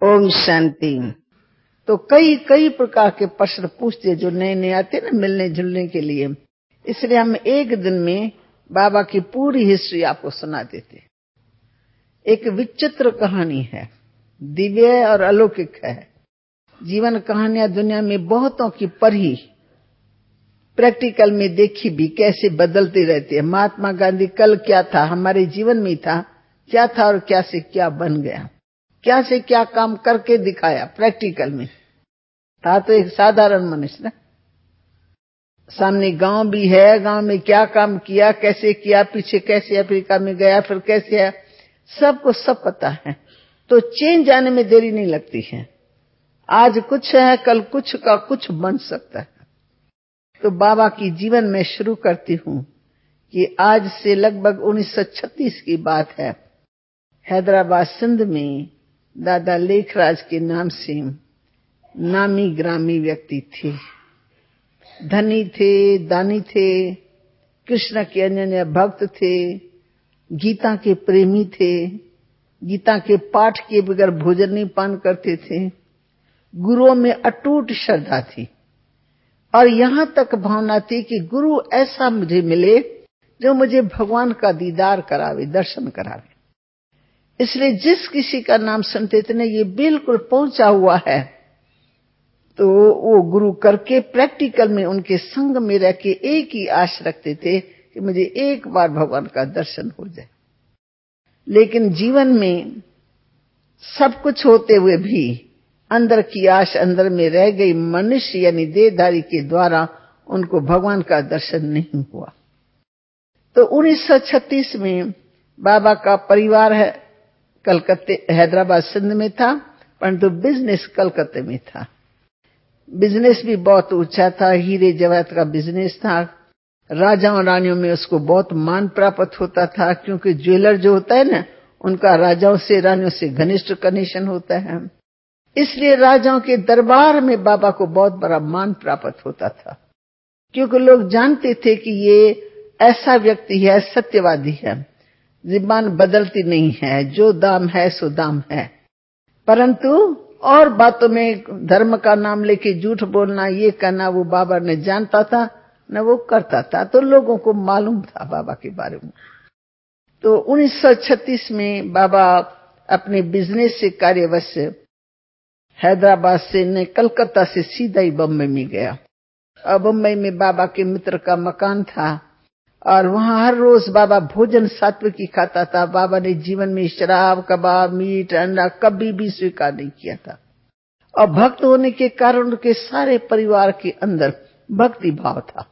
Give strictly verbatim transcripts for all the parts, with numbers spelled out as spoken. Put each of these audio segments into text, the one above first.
ओम शांति। तो कई कई प्रकार के प्रश्न पूछते जो नए नए आते ना मिलने जुलने के लिए, इसलिए हम एक दिन में बाबा की पूरी हिस्ट्री आपको सुना देते। एक विचित्र कहानी है, दिव्य और अलौकिक है। जीवन कहानियां दुनिया में बहुतों की पढ़ी, प्रैक्टिकल में देखी भी, कैसे बदलती रहती है। महात्मा गांधी कल क्या था, हमारे जीवन में था क्या था और क्या से क्या बन गया, क्या से क्या काम करके दिखाया। प्रैक्टिकल में था तो एक साधारण मनुष्य ना, सामने गांव भी है, गांव में क्या काम किया, कैसे किया, पीछे कैसे अफ्रीका में गया, फिर कैसे है, सबको सब पता है। तो चेंज आने में देरी नहीं लगती है। आज कुछ है, कल कुछ का कुछ बन सकता है। तो बाबा की जीवन में शुरू करती हूं कि आज से लगभग उन्नीस सौ छत्तीस की बात है। हैदराबाद सिंध में दादा लेखराज के नाम से नामी ग्रामी व्यक्ति थे। धनी थे, दानी थे, कृष्ण के अनन्य भक्त थे, गीता के प्रेमी थे, गीता के पाठ के बगैर भोजन नहीं पान करते थे। गुरुओं में अटूट श्रद्धा थी और यहां तक भावना थी कि गुरु ऐसा मुझे मिले जो मुझे भगवान का दीदार करावे, दर्शन करावे। इसलिए जिस किसी का नाम सुनते थे ना, ये बिल्कुल पहुंचा हुआ है, तो वो गुरु करके प्रैक्टिकल में उनके संग में रह के एक ही आश रखते थे कि मुझे एक बार भगवान का दर्शन हो जाए। लेकिन जीवन में सब कुछ होते हुए भी अंदर की आश अंदर में रह गई। मनुष्य यानी देहधारी के द्वारा उनको भगवान का दर्शन नहीं हुआ। तो उन्नीस सौ छत्तीस में बाबा का परिवार है कलकत्ते हैदराबाद सिंध में था, परंतु बिजनेस कलकत्ते में था। बिजनेस भी बहुत ऊंचा था, हीरे जवाहरात का बिजनेस था। राजाओं रानियों में उसको बहुत मान प्राप्त होता था, क्योंकि ज्वेलर जो होता है ना, उनका राजाओं से रानियों से घनिष्ठ कनेक्शन होता है। इसलिए राजाओं के दरबार में बाबा को बहुत बड़ा मान प्राप्त होता था, क्योंकि लोग जानते थे कि ये ऐसा व्यक्ति है, सत्यवादी है, जुबान बदलती नहीं है, जो दाम है सो दाम है। परंतु और बातों में धर्म का नाम लेके झूठ बोलना, ये करना, वो बाबा ने जानता था न वो करता था। तो लोगों को मालूम था बाबा के बारे में। तो उन्नीस सौ छत्तीस में बाबा अपने बिजनेस से कार्यवश हैदराबाद से न कलकत्ता से सीधा ही बम्बई में गया। और बम्बई में बाबा के मित्र का मकान था और वहां हर रोज बाबा भोजन सात्विक ही खाता था। बाबा ने जीवन में शराब, कबाब, मीट, अंडा कभी भी स्वीकार नहीं किया था। और भक्त होने के कारण उनके सारे परिवार के अंदर भक्ति भाव था।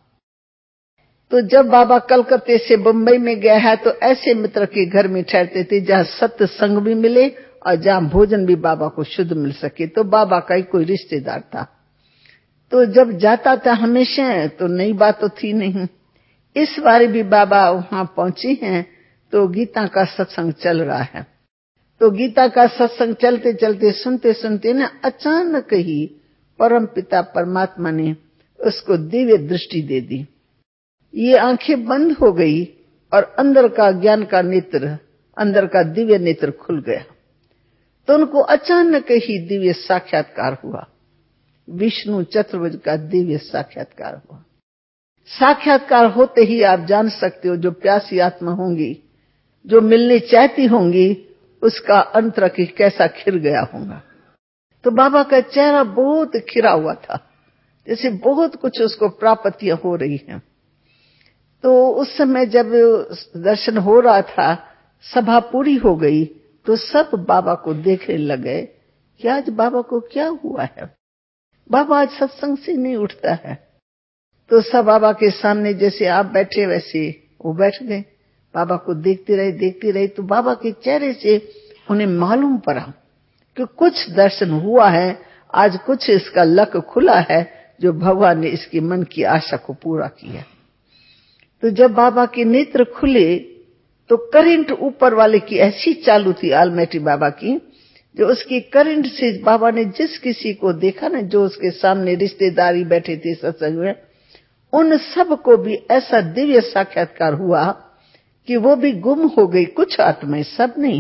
तो जब बाबा कलकत्ते से बम्बई में गया है, तो ऐसे मित्र के घर में ठहरते थे जहां सत्संग भी मिले और जहां भोजन भी बाबा को शुद्ध मिल सके। तो बाबा का ही कोई रिश्तेदार था। तो जब जाता था हमेशा, तो नई बात तो थी नहीं। इस बार भी बाबा वहां पहुंचे हैं तो गीता का सत्संग चल रहा है। तो गीता का सत्संग चलते चलते सुनते सुनते ना, अचानक ही परम पिता परमात्मा ने उसको दिव्य दृष्टि दे दी। ये आंखें बंद हो गई और अंदर का ज्ञान का नेत्र, अंदर का दिव्य नेत्र खुल गया। तो उनको अचानक ही दिव्य साक्षात्कार हुआ। विष्णु चतुर्भुज का दिव्य साक्षात्कार हुआ। साक्षात्कार होते ही आप जान सकते हो, जो प्यासी आत्मा होंगी, जो मिलनी चाहती होंगी, उसका अंतर की कैसा खिल गया होगा। तो बाबा का चेहरा बहुत खिरा हुआ था, जैसे बहुत कुछ उसको प्राप्तियां हो रही हैं। तो उस समय जब दर्शन हो रहा था, सभा पूरी हो गई, तो सब बाबा को देखने लगे कि आज बाबा को क्या हुआ है। बाबा आज सत्संग से नहीं उठता है। तो सब बाबा के सामने जैसे आप बैठे वैसे वो बैठ गए। बाबा को देखते रहे देखते रहे तो बाबा के चेहरे से उन्हें मालूम पड़ा कि कुछ दर्शन हुआ है, आज कुछ इसका लक खुला है, जो भगवान ने इसके मन की आशा को पूरा किया। तो जब बाबा के नेत्र खुले तो करंट ऊपर वाले की ऐसी चालू थी, आलमैटी बाबा की, जो उसकी करंट से बाबा ने जिस किसी को देखा ना, जो उसके सामने रिश्तेदारी बैठे थे सत्संग में, उन सब को भी ऐसा दिव्य साक्षात्कार हुआ कि वो भी गुम हो गई। कुछ आत्माएं, सब नहीं,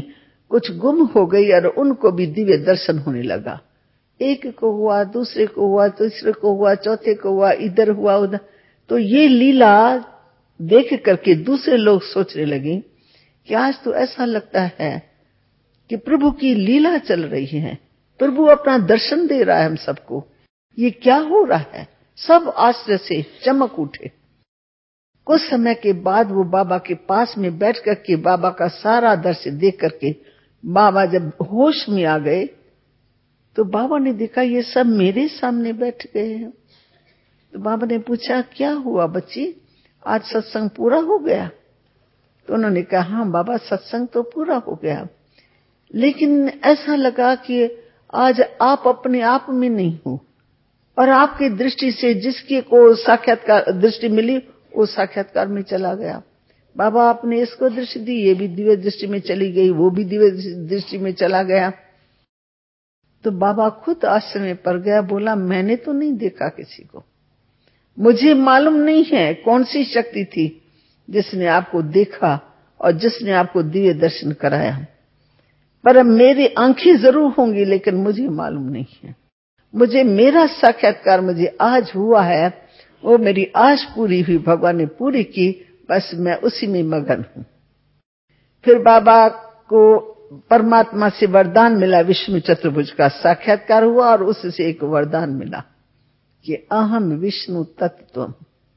कुछ गुम हो गई और उनको भी दिव्य दर्शन होने लगा। एक को हुआ, दूसरे को हुआ, तीसरे को हुआ, चौथे को हुआ, इधर हुआ उधर। तो ये लीला देख करके दूसरे लोग सोचने लगे कि आज तो ऐसा लगता है कि प्रभु की लीला चल रही है, प्रभु अपना दर्शन दे रहा है हम सबको, ये क्या हो रहा है। सब आश्चर्य से चमक उठे। कुछ समय के बाद वो बाबा के पास में बैठ करके बाबा का सारा दृश्य देख करके बाबा जब होश में आ गए तो बाबा ने देखा ये सब मेरे सामने बैठ गए हैं। तो बाबा ने पूछा, क्या हुआ बच्ची, आज सत्संग पूरा हो गया? तो उन्होंने कहा, हाँ बाबा सत्संग तो पूरा हो गया, लेकिन ऐसा लगा कि आज आप अपने आप में नहीं हो और आपकी दृष्टि से जिसकी को साक्षात्कार दृष्टि मिली वो साक्षात्कार में चला गया। बाबा आपने इसको दृष्टि दी, ये भी दिव्य दृष्टि में चली गई, वो भी दिव्य दृष्टि में चला गया। तो बाबा खुद आश्चर्य में पड़ गया, बोला मैंने तो नहीं देखा किसी को, मुझे मालूम नहीं है कौन सी शक्ति थी जिसने आपको देखा और जिसने आपको दिव्य दर्शन कराया, पर मेरी आंखें जरूर होंगी लेकिन मुझे मालूम नहीं है। मुझे मेरा साक्षात्कार मुझे आज हुआ है, वो मेरी आज पूरी हुई, भगवान ने पूरी की, बस मैं उसी में मगन हूं। फिर बाबा को परमात्मा से वरदान मिला, विष्णु चतुर्भुज का साक्षात्कार हुआ और उससे एक वरदान मिला कि अहम विष्णु तत्त्वम।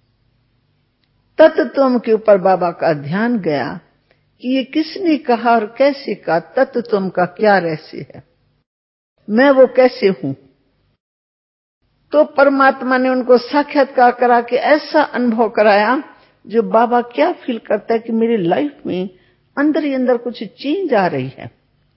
तत्त्वम के ऊपर बाबा का ध्यान गया कि ये किसने कहा और कैसे कहा, तत्त्वम का क्या रहस्य है, मैं वो कैसे हूं। तो परमात्मा ने उनको साक्षात्कार करा के ऐसा अनुभव कराया जो बाबा क्या फील करता है कि मेरी लाइफ में अंदर ही अंदर कुछ चेंज आ रही है,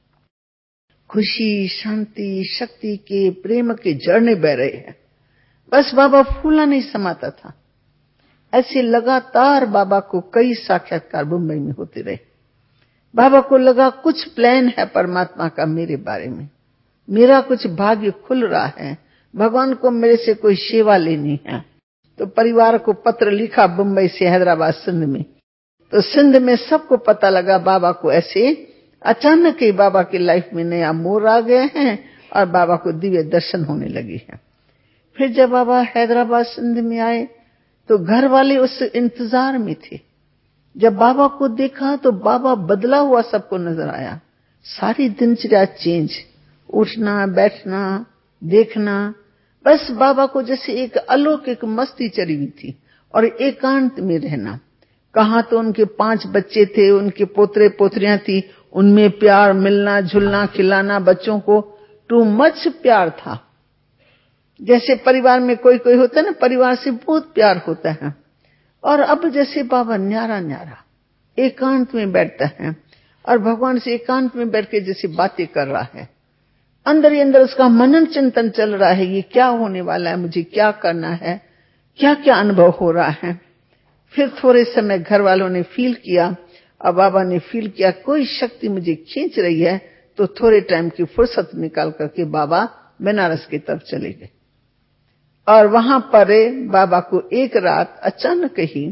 खुशी, शांति, शक्ति के, प्रेम के झरने बह रहे हैं। बस बाबा फूला नहीं समाता था। ऐसे लगातार बाबा को कई साक्षात्कार मुंबई में होते रहे। बाबा को लगा कुछ प्लान है परमात्मा का मेरे बारे में, मेरा कुछ भाग्य खुल रहा है, भगवान को मेरे से कोई सेवा लेनी है। तो परिवार को पत्र लिखा मुंबई से हैदराबाद सिंध में। तो सिंध में सबको पता लगा बाबा को ऐसे अचानक ही बाबा की लाइफ में नया मोड़ आ गए हैं और बाबा को दिव्य दर्शन होने लगी है। फिर जब बाबा हैदराबाद सिंध में आए तो घर वाले उस इंतजार में थे। जब बाबा को देखा तो बाबा बदला हुआ सबको नजर आया। सारी दिनचर्या चेंज, उठना, बैठना, देखना, बस बाबा को जैसे एक अलौकिक मस्ती चढ़ी हुई थी और एकांत में रहना। कहां तो उनके पांच बच्चे थे, उनके पोतरे पोतरियां थी, उनमें प्यार, मिलना, झुलना, खिलाना, बच्चों को टू मच प्यार था। जैसे परिवार में कोई कोई होता है ना, परिवार से बहुत प्यार होता है। और अब जैसे बाबा न्यारा न्यारा एकांत में बैठता है और भगवान से एकांत में बैठ के जैसे बातें कर रहा है। अंदर ही अंदर उसका मनन चिंतन चल रहा है, ये क्या होने वाला है, मुझे क्या करना है, क्या क्या अनुभव हो रहा है। फिर थोड़े समय घर वालों ने फील किया और बाबा ने फील किया कोई शक्ति मुझे खींच रही है। तो थोड़े टाइम की फुर्सत निकाल करके बाबा बनारस की तरफ चले गए और वहां पर बाबा को एक रात अचानक ही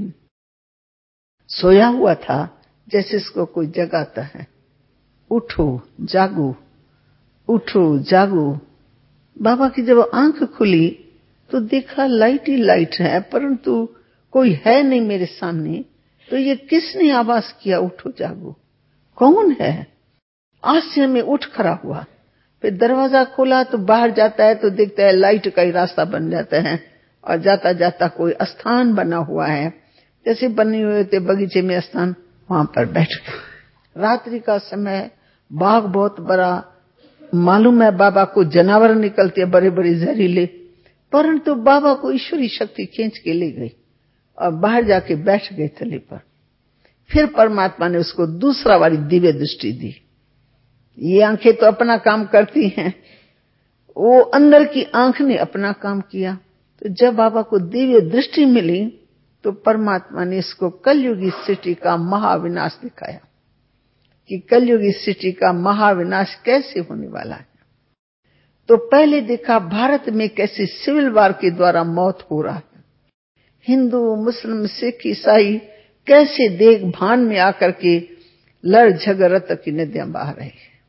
सोया हुआ था, जैसे इसको कोई जगाता है, उठो जागो, उठो जागो। बाबा की जब आंख खुली तो देखा लाइट ही लाइट है, परंतु कोई है नहीं मेरे सामने। तो ये किसने आवाज किया उठो जागो, कौन है? आश्चर्य में उठ खड़ा हुआ। फिर दरवाजा खोला तो बाहर जाता है तो देखता है लाइट का ही रास्ता बन जाता है और जाता जाता कोई स्थान बना हुआ है, जैसे बने हुए थे बगीचे में स्थान, वहां पर बैठ गए। रात्रि का समय, बाग बहुत बड़ा, मालूम है बाबा को जानवर निकलते हैं बड़े बड़े जहरीले, परंतु बाबा को ईश्वरी शक्ति खींच के ले गई और बाहर जाके बैठ गए थले पर। फिर परमात्मा ने उसको दूसरा वाली दिव्य दृष्टि दी। ये आंखें तो अपना काम करती हैं, वो अंदर की आंख ने अपना काम किया। तो जब बाबा को दिव्य दृष्टि मिली तो परमात्मा ने इसको कलयुगी सृष्टि का महाविनाश दिखाया कि कलयुगी सृष्टि का महाविनाश कैसे होने वाला है। तो पहले देखा भारत में कैसे सिविल वार के द्वारा मौत हो रहा है, हिंदू, मुस्लिम, सिख, ईसाई कैसे देख भान में आकर के लड़ झगड़ रक्त की नदियां बहा रही है।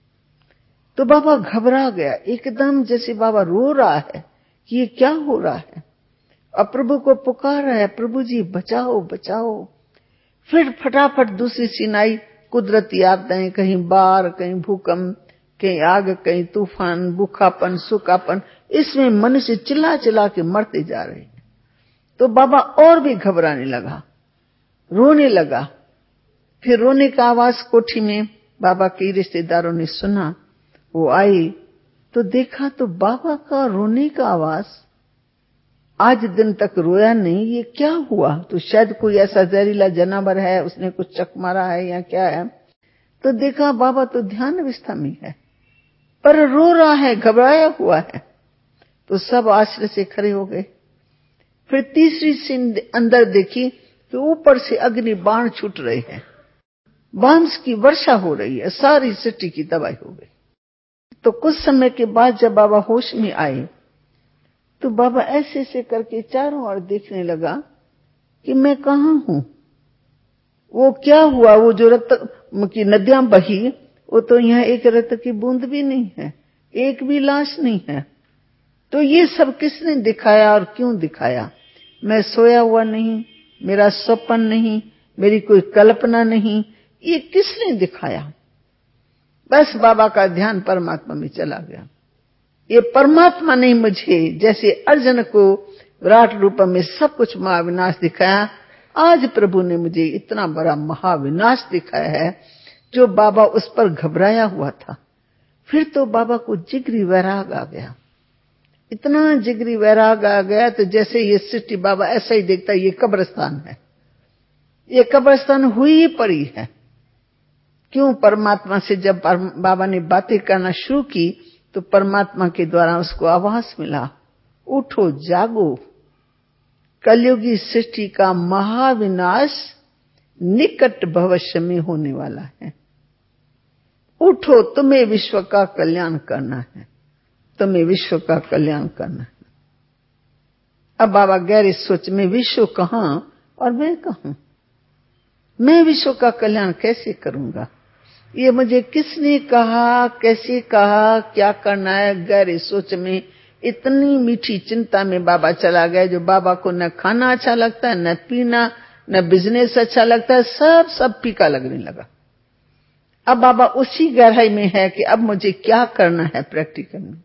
तो बाबा घबरा गया एकदम, जैसे बाबा रो रहा है कि ये क्या हो रहा है, और प्रभु को पुकार रहा है, प्रभु जी बचाओ बचाओ। फिर फटाफट दूसरी सीन आई, कुदरती आपदाएं, कहीं बाढ़, कहीं भूकंप, कहीं आग, कहीं तूफान, भूखापन, सूखापन, इसमें मनुष्य चिल्ला चिल्ला के मरते जा रहे हैं। तो बाबा और भी घबराने लगा, रोने लगा। फिर रोने का आवाज कोठी में बाबा के रिश्तेदारों ने सुना, वो आई तो देखा तो बाबा का रोने का आवाज, आज दिन तक रोया नहीं, ये क्या हुआ? तो शायद कोई ऐसा जहरीला जानवर है, उसने कुछ चक मारा है या क्या है। तो देखा बाबा तो ध्यान अवस्था में है, पर रो रहा है, घबराया हुआ है। तो सब आश्चर्य से खड़े हो गए। फिर तीसरी सीन अंदर देखी कि ऊपर से अग्नि बाण छूट रहे हैं, बांस की वर्षा हो रही है, सारी सृष्टि की तबाही हो गई। तो कुछ समय के बाद जब बाबा होश में आए तो बाबा ऐसे ऐसे करके चारों ओर देखने लगा कि मैं कहां हूं, वो क्या हुआ, वो जो रक्त की नदियां बही, वो तो यहाँ एक रक्त की बूंद भी नहीं है, एक भी लाश नहीं है। तो ये सब किसने दिखाया और क्यों दिखाया? मैं सोया हुआ नहीं, मेरा स्वप्न नहीं, मेरी कोई कल्पना नहीं, ये किसने दिखाया? बस बाबा का ध्यान परमात्मा में चला गया। ये परमात्मा ने मुझे जैसे अर्जुन को विराट रूप में सब कुछ महाविनाश दिखाया, आज प्रभु ने मुझे इतना बड़ा महाविनाश दिखाया है जो बाबा उस पर घबराया हुआ था। फिर तो बाबा को जिगरी वैराग आ गया, इतना जिगरी वैराग आ गया। तो जैसे ये सृष्टि बाबा ऐसा ही देखता, ये कब्रिस्तान है, ये कब्रिस्तान हुई पड़ी है। क्यों? परमात्मा से जब बाबा ने बातें करना शुरू की तो परमात्मा के द्वारा उसको आवाज मिला, उठो जागो, कलयुगी सृष्टि का महाविनाश निकट भविष्य में होने वाला है। उठो, तुम्हें विश्व का कल्याण करना है, तुम्हें विश्व का कल्याण करना है। अब बाबा गहरी सोच में, विश्व कहां और मैं कहां, मैं विश्व का कल्याण कैसे करूंगा? ये मुझे किसने कहा, कैसे कहा, क्या करना है? गहरी सोच में इतनी मीठी चिंता में बाबा चला गया, जो बाबा को न खाना अच्छा लगता है, न पीना, न बिजनेस अच्छा लगता है, सब सब फीका लगने लगा। अब बाबा उसी गहराई में है कि अब मुझे क्या करना है प्रैक्टिकल में।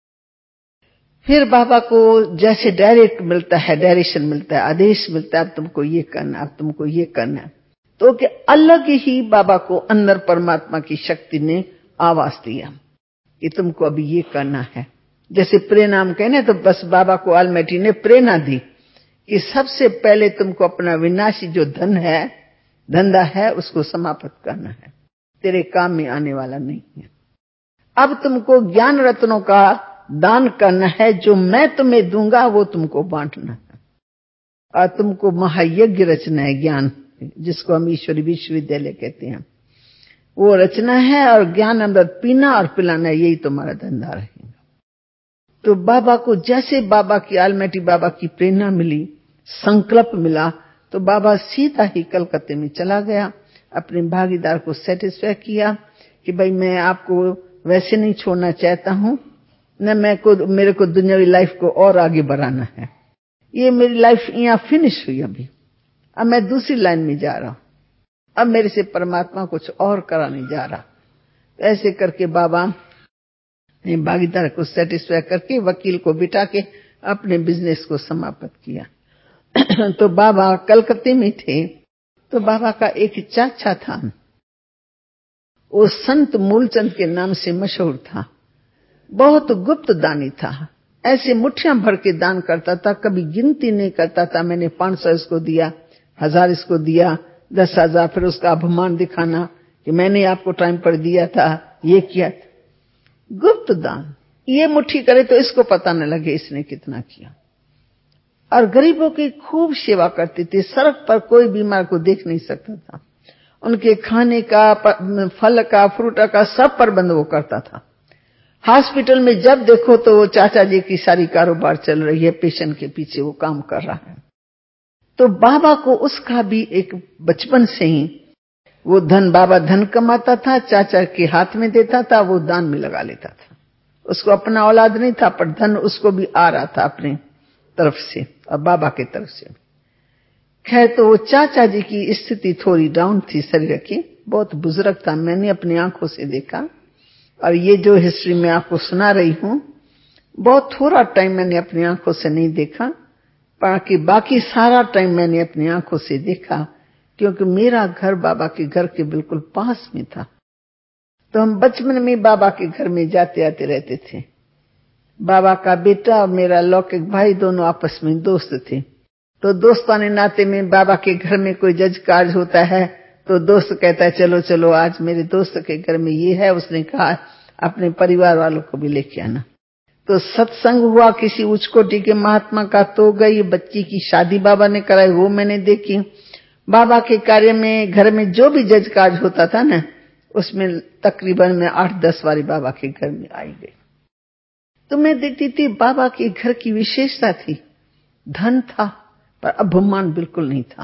फिर बाबा को जैसे डायरेक्ट मिलता है, डायरेक्शन मिलता है, आदेश मिलता है, अब तुमको ये करना, अब तुमको ये करना है। तो कि अलग ही बाबा को अंदर परमात्मा की शक्ति ने आवाज दिया कि तुमको अभी ये करना है। जैसे प्रेरणा हम कहने, तो बस बाबा को ऑलमाइटी ने प्रेरणा दी कि सबसे पहले तुमको अपना विनाशी जो धन है, धंधा है, उसको समाप्त करना है, तेरे काम में आने वाला नहीं है। अब तुमको ज्ञान रत्नों का दान करना है, जो मैं तुम्हें दूंगा वो तुमको बांटना है, और तुमको महायज्ञ रचना है, ज्ञान जिसको हम ईश्वरी विश्वविद्यालय कहते हैं, वो रचना है, और ज्ञान अमृत पीना और पिलाना, यही तुम्हारा धंधा रहेगा। तो बाबा को जैसे बाबा की ऑलमाइटी बाबा की प्रेरणा मिली, संकल्प मिला, तो बाबा सीधा ही कलकत्ते में चला गया, अपने भागीदार को सेटिस्फाई किया कि भाई मैं आपको वैसे नहीं छोड़ना चाहता हूं, न मैं को मेरे को दुनियावी लाइफ को और आगे बढ़ाना है, ये मेरी लाइफ यहाँ फिनिश हुई, अभी अब मैं दूसरी लाइन में जा रहा हूं, अब मेरे से परमात्मा कुछ और कराने जा रहा। ऐसे करके बाबा ने भागीदार को सेटिस्फाई करके वकील को बिठा के अपने बिजनेस को समाप्त किया। तो बाबा कलकत्ते में थे, तो बाबा का एक चाचा था, वो संत मूलचंद के नाम से मशहूर था, बहुत गुप्त दानी था, ऐसे मुट्ठियां भर के दान करता था, कभी गिनती नहीं करता था, मैंने पांच सौ इसको दिया, हजार इसको दिया, दस हजार, फिर उसका अभिमान दिखाना कि मैंने आपको टाइम पर दिया था, ये किया था। गुप्त दान, ये मुट्ठी करे तो इसको पता न लगे इसने कितना किया। और गरीबों की खूब सेवा करती थी, सड़क पर कोई बीमार को देख नहीं सकता था, उनके खाने का, फल का, फ्रूट का सब प्रबंध वो करता था। हॉस्पिटल में जब देखो तो वो चाचा जी की सारी कारोबार चल रही है, पेशेंट के पीछे वो काम कर रहा है। तो बाबा को उसका भी एक बचपन से ही वो धन बाबा धन कमाता था, चाचा के हाथ में देता था, वो दान में लगा लेता था। उसको अपना औलाद नहीं था, पर धन उसको भी आ रहा था अपने तरफ से और बाबा की तरफ से। खैर, तो वो चाचा जी की स्थिति थोड़ी डाउन थी शरीर की, बहुत बुजुर्ग था, मैंने अपनी आंखों से देखा। और ये जो हिस्ट्री मैं आपको सुना रही हूं, बहुत थोड़ा टाइम मैंने अपनी आंखों से नहीं देखा, बाकी बाकी सारा टाइम मैंने अपनी आंखों से देखा, क्योंकि मेरा घर बाबा के घर के बिल्कुल पास में था। तो हम बचपन में बाबा के घर में जाते आते रहते थे। बाबा का बेटा और मेरा लौकिक भाई दोनों आपस में दोस्त थे। तो दोस्ताने नाते में बाबा के घर में कोई जज कार्य होता है तो दोस्त कहता है चलो चलो आज मेरे दोस्त के घर में ये है, उसने कहा अपने परिवार वालों को भी लेके आना। तो सत्संग हुआ किसी उच्च कोटि के महात्मा का, तो गई। बच्ची की शादी बाबा ने कराई, वो मैंने देखी। बाबा के कार्य में घर में जो भी जज कार्य होता था ना, उसमें तकरीबन मैं आठ दस बारी बाबा के घर में आई गई। तो मैं देखती थी बाबा के घर की विशेषता थी, धन था पर अभिमान बिल्कुल नहीं था।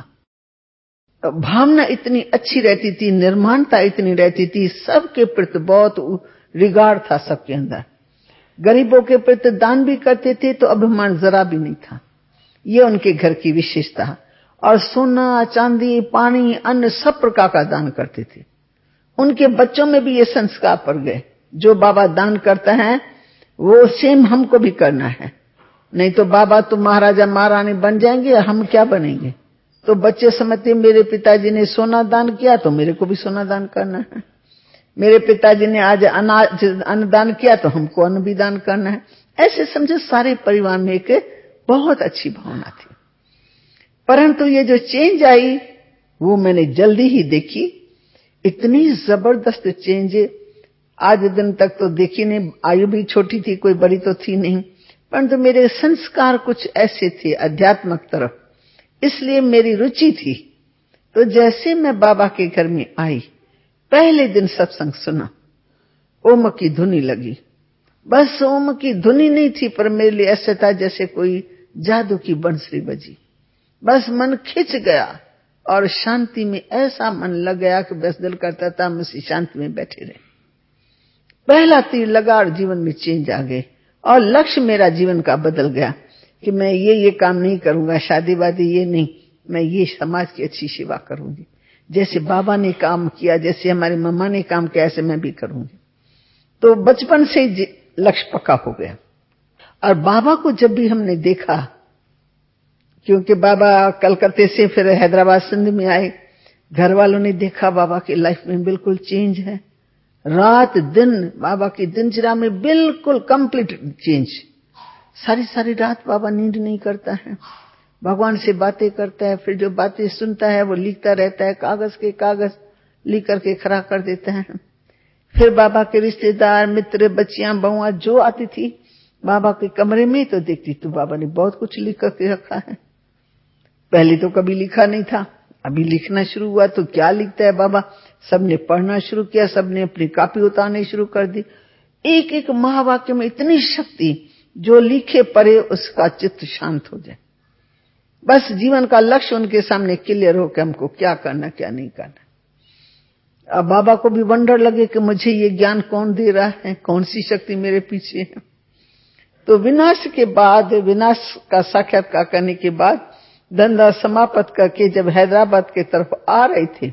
भावना इतनी अच्छी रहती थी, निर्माणता इतनी रहती थी, सबके प्रति बहुत रिगार्ड था सबके अंदर। गरीबों के प्रति दान भी करते थे तो अभिमान जरा भी नहीं था। ये उनके घर की विशेषता। और सोना चांदी पानी अन्न सब प्रकार का दान करते थे। उनके बच्चों में भी ये संस्कार पड़ गए, जो बाबा दान करता है वो सेम हमको भी करना है, नहीं तो बाबा तो महाराजा महारानी बन जाएंगे, हम क्या बनेंगे। तो बच्चे समझते मेरे पिताजी ने सोना दान किया तो मेरे को भी सोना दान करना है, मेरे पिताजी ने आज अनाज अन्न दान किया तो हमको अन्न भी दान करना है। ऐसे समझो सारे परिवार में एक बहुत अच्छी भावना थी। परंतु ये जो चेंज आई वो मैंने जल्दी ही देखी, इतनी जबरदस्त चेंज आज दिन तक तो देखी नहीं। आयु भी छोटी थी, कोई बड़ी तो थी नहीं, परंतु मेरे संस्कार कुछ ऐसे थे अध्यात्मक तरफ, इसलिए मेरी रुचि थी। तो जैसे मैं बाबा के घर में आई, पहले दिन सत्संग सुना, ओम की धुनी लगी। बस ओम की धुनी नहीं थी, पर मेरे लिए ऐसा था जैसे कोई जादू की बंसुरी बजी। बस मन खिंच गया और शांति में ऐसा मन लग गया कि बस दिल करता था हम इसी शांति में बैठे रहे। पहला तीर लगा और जीवन में चेंज आ गए और लक्ष्य मेरा जीवन का बदल गया कि मैं ये ये काम नहीं करूंगा, शादी वादी ये नहीं, मैं ये समाज की अच्छी सेवा करूंगी। जैसे बाबा ने काम किया, जैसे हमारी मम्मा ने काम किया, ऐसे मैं भी करूंगी। तो बचपन से लक्ष्य पक्का हो गया। और बाबा को जब भी हमने देखा, क्योंकि बाबा कलकत्ते से फिर हैदराबाद सिंध में आए, घर वालों ने देखा बाबा की लाइफ में बिल्कुल चेंज है। रात दिन बाबा की दिनचर्या में बिल्कुल कंप्लीट चेंज। सारी सारी रात बाबा नींद नहीं करता है, भगवान से बातें करता है, फिर जो बातें सुनता है वो लिखता रहता है, कागज के कागज लिख करके खड़ा कर देता है। फिर बाबा के रिश्तेदार मित्र बच्चियां बहुआ जो आती थी बाबा के कमरे में, तो देखती तो बाबा ने बहुत कुछ लिख करके रखा है। पहले तो कभी लिखा नहीं था, अभी लिखना शुरू हुआ। तो क्या लिखता है बाबा, सबने पढ़ना शुरू किया, सबने अपनी कॉपी उतारनी शुरू कर दी। एक एक महावाक्य में इतनी शक्ति, जो लिखे पढ़े उसका चित्त शांत हो जाए। बस जीवन का लक्ष्य उनके सामने क्लियर हो कि हमको क्या करना क्या नहीं करना। अब बाबा को भी वंडर लगे कि मुझे ये ज्ञान कौन दे रहा है, कौन सी शक्ति मेरे पीछे है। तो विनाश के बाद, विनाश का साक्षात्कार करने के बाद धंधा समाप्त करके जब हैदराबाद के तरफ आ रहे थे,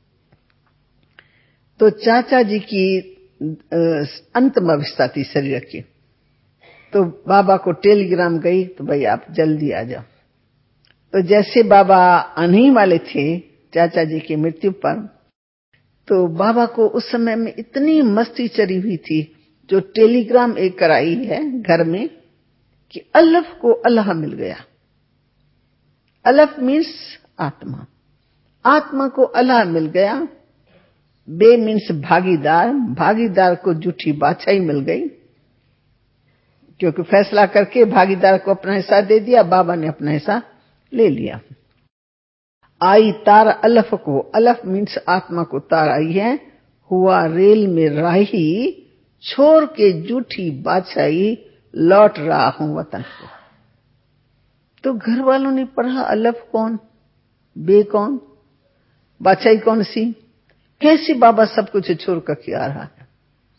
तो चाचा जी की अंतिम अवस्था थी शरीर की। तो बाबा को टेलीग्राम गई तो भाई आप जल्दी आ जाओ। तो जैसे बाबा आने वाले थे चाचा जी की मृत्यु पर, तो बाबा को उस समय में इतनी मस्ती चढ़ी हुई थी, जो टेलीग्राम एक कराई है घर में कि अल्लाह को अल्लाह मिल गया। अल्लाह मीन्स आत्मा, आत्मा को अल्लाह मिल गया। बे मीन्स भागीदार, भागीदार को झूठी बादशाही मिल गई, क्योंकि फैसला करके भागीदार को अपना हिस्सा दे दिया, बाबा ने अपना हिस्सा ले लिया। आई तार अलफ को, अलफ मीन्स आत्मा को तार आई है। हुआ रेल में राही, छोड़ के झूठी बादशाही, लौट रहा हूं वतन को। तो घर वालों ने पढ़ा अलफ कौन, बे कौन, बादशाही कौन सी। कैसे बाबा सब कुछ छोड़ करके आ रहा है।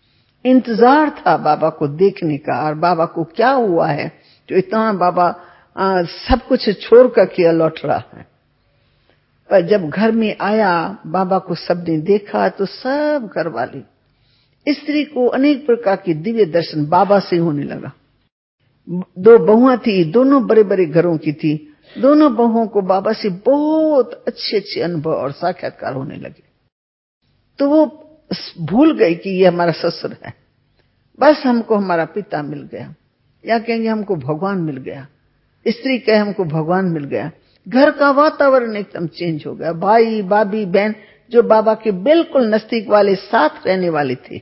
इंतजार था बाबा को देखने का, और बाबा को क्या हुआ है जो इतना बाबा आ, सब कुछ छोड़ करके लौट रहा है। पर जब घर में आया, बाबा को सबने देखा तो सब घर वाली स्त्री को अनेक प्रकार के दिव्य दर्शन बाबा से होने लगा। दो बहुआं थी, दोनों बड़े बड़े घरों की थी। दोनों बहुओं को बाबा से बहुत अच्छे अच्छे अनुभव और साक्षात्कार होने लगे। तो वो भूल गई कि ये हमारा ससुर है, बस हमको हमारा पिता मिल गया, या कहेंगे हमको भगवान मिल गया। स्त्री कहे हमको भगवान मिल गया। घर का वातावरण एकदम चेंज हो गया। भाई भाभी बहन जो बाबा के बिल्कुल नजदीक वाले साथ रहने वाले थे,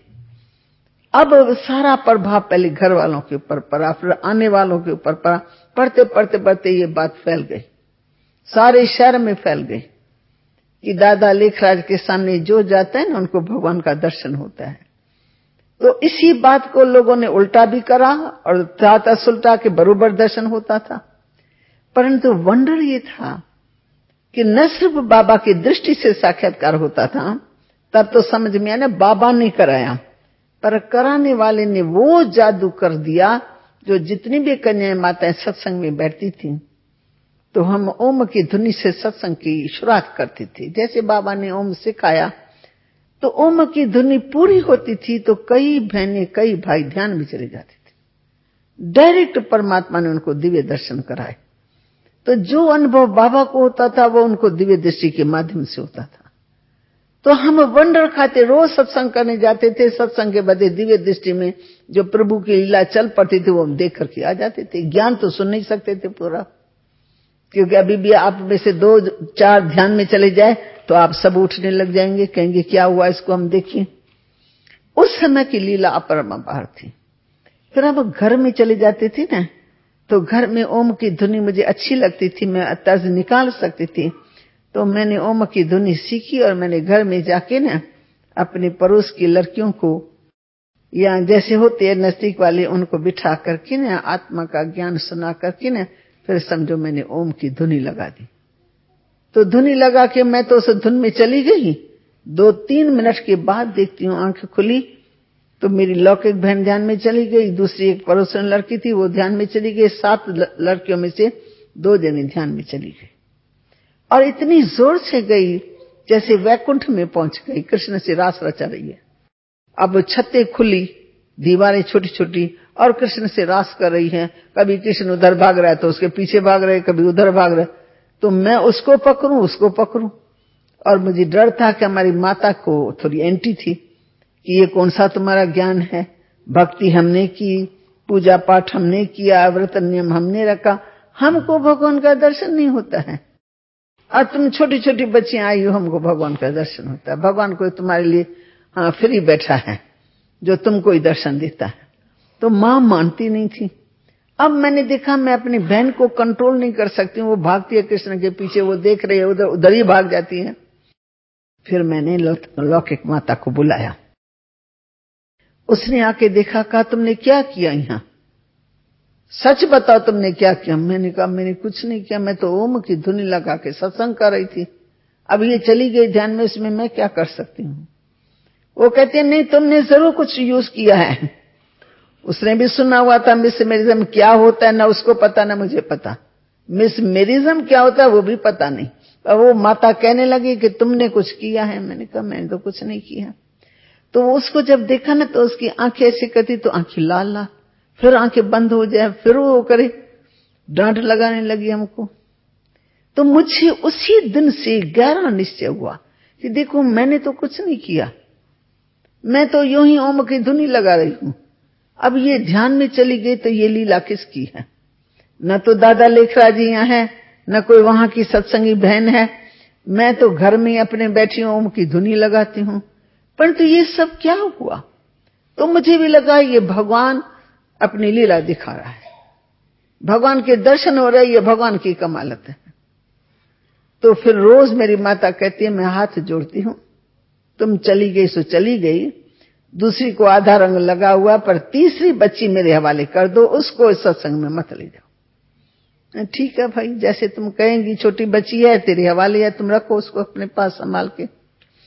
अब सारा प्रभाव पहले घर वालों के ऊपर पड़ा, फिर आने वालों के ऊपर पड़ा। पढ़ते पढ़ते पढ़ते ये बात फैल गई, सारे शहर में फैल गई कि दादा लेखराज के सामने जो जाता है ना उनको भगवान का दर्शन होता है। तो इसी बात को लोगों ने उल्टा भी करा और चाहता सुलटा के बरोबर दर्शन होता था। परंतु वंडर ये था कि न सिर्फ बाबा की दृष्टि से साक्षात्कार होता था, तब तो समझ में आया ना बाबा ने कराया, पर कराने वाले ने वो जादू कर दिया जो जितनी भी कन्याएं माताएं सत्संग में बैठती थी तो हम ओम की धुनी से सत्संग की शुरुआत करते थे। जैसे बाबा ने ओम सिखाया तो ओम की धुनी पूरी होती थी तो कई बहनें कई भाई ध्यान में चले जाते थे। डायरेक्ट परमात्मा ने उनको दिव्य दर्शन कराए। तो जो अनुभव बाबा को होता था वो उनको दिव्य दृष्टि के माध्यम से होता था। तो हम वंडर खाते रोज सत्संग करने जाते थे। सत्संग के बदले दिव्य दृष्टि में जो प्रभु की लीला चल पड़ती थी वो हम देख करके आ जाते थे। ज्ञान तो सुन नहीं सकते थे पूरा, क्योंकि अभी भी आप में से दो चार ध्यान में चले जाए तो आप सब उठने लग जाएंगे, कहेंगे क्या हुआ इसको हम देखें। उस समय की लीला अपरंपार थी। फिर हम घर में चले जाते थे ना, तो घर में ओम की धुनी मुझे अच्छी लगती थी, मैं तर्ज निकाल सकती थी। तो मैंने ओम की धुनी सीखी और मैंने घर में जाके ना अपने पड़ोस की लड़कियों को, या जैसे होते हैं नजदीक वाले, उनको बिठा करके ना आत्मा का ज्ञान सुना करके ना फिर समझो मैंने ओम की धुनी लगा दी। तो धुनी लगा के मैं तो उस धुन में चली गई। दो तीन मिनट के बाद देखती हूँ आंख खुली तो मेरी लौकिक बहन ध्यान में चली गई, दूसरी एक पड़ोसन लड़की थी वो ध्यान में चली गई। सात लड़कियों में से दो जने ध्यान में चली गई और इतनी जोर से गई जैसे वैकुंठ में पहुंच गई, कृष्ण से रास रचा रही है। अब छतें खुली, दीवारें छोटी छोटी और कृष्ण से रास कर रही हैं। कभी कृष्ण उधर भाग रहा है तो उसके पीछे भाग रहे, कभी उधर भाग रहे। तो मैं उसको पकड़ूं उसको पकड़ूं, और मुझे डर था कि हमारी माता को थोड़ी एंटी थी कि ये कौन सा तुम्हारा ज्ञान है। भक्ति हमने की, पूजा पाठ हमने किया, व्रत नियम हमने रखा, हमको भगवान का दर्शन नहीं होता है। और तुम छोटी छोटी बच्चियां आई हो, हमको भगवान का दर्शन होता है। भगवान कोई तुम्हारे लिए हाँ फ्री बैठा है जो तुमको ही दर्शन देता है। तो मां मानती नहीं थी। अब मैंने देखा मैं अपनी बहन को कंट्रोल नहीं कर सकती हूँ, वो भागती है कृष्ण के पीछे, वो देख रही है उधर उधर ही भाग जाती है। फिर मैंने लौकिक माता को बुलाया। उसने आके देखा, कहा तुमने क्या किया यहाँ, सच बताओ तुमने क्या किया। मैंने कहा मैंने कुछ नहीं किया, मैं तो ओम की धुनी लगा के सत्संग कर रही थी, अब ये चली गई ध्यान में, इसमें मैं क्या कर सकती हूँ। वो कहते हैं नहीं तुमने जरूर कुछ यूज किया है। उसने भी सुना हुआ था मिसमेरिज्म क्या होता है, ना उसको पता ना मुझे पता। मिसमेरिज्म क्या होता है वो भी पता नहीं। और वो माता कहने लगी कि तुमने कुछ किया है। मैंने कहा मैंने तो कुछ नहीं किया। तो उसको जब देखा ना तो उसकी आंखें ऐसी करती तो आंखें लाल लाल, फिर आंखें बंद हो जाए, फिर वो करे, डांट लगाने लगी हमको। तो मुझे उसी दिन से गहरा निश्चय हुआ कि देखो मैंने तो कुछ नहीं किया, मैं तो यूं ही ओम की धुनी लगा रही हूं। अब ये ध्यान में चली गई तो ये लीला किसकी है। न तो दादा लेखराज जी यहाँ है, न कोई वहां की सत्संगी बहन है। मैं तो घर में अपने बैठी ओम की धुनी लगाती हूं। परंतु ये सब क्या हुआ, तो मुझे भी लगा ये भगवान अपनी लीला दिखा रहा है, भगवान के दर्शन हो रहे, ये भगवान की कमालत है। तो फिर रोज मेरी माता कहती है मैं हाथ जोड़ती हूं, तुम चली गई सो चली गई, दूसरी को आधा रंग लगा हुआ, पर तीसरी बच्ची मेरे हवाले कर दो, उसको इस सत्संग में मत ले जाओ। ठीक है भाई, जैसे तुम कहेंगी, छोटी बच्ची है तेरे हवाले है, तुम रखो उसको अपने पास संभाल के।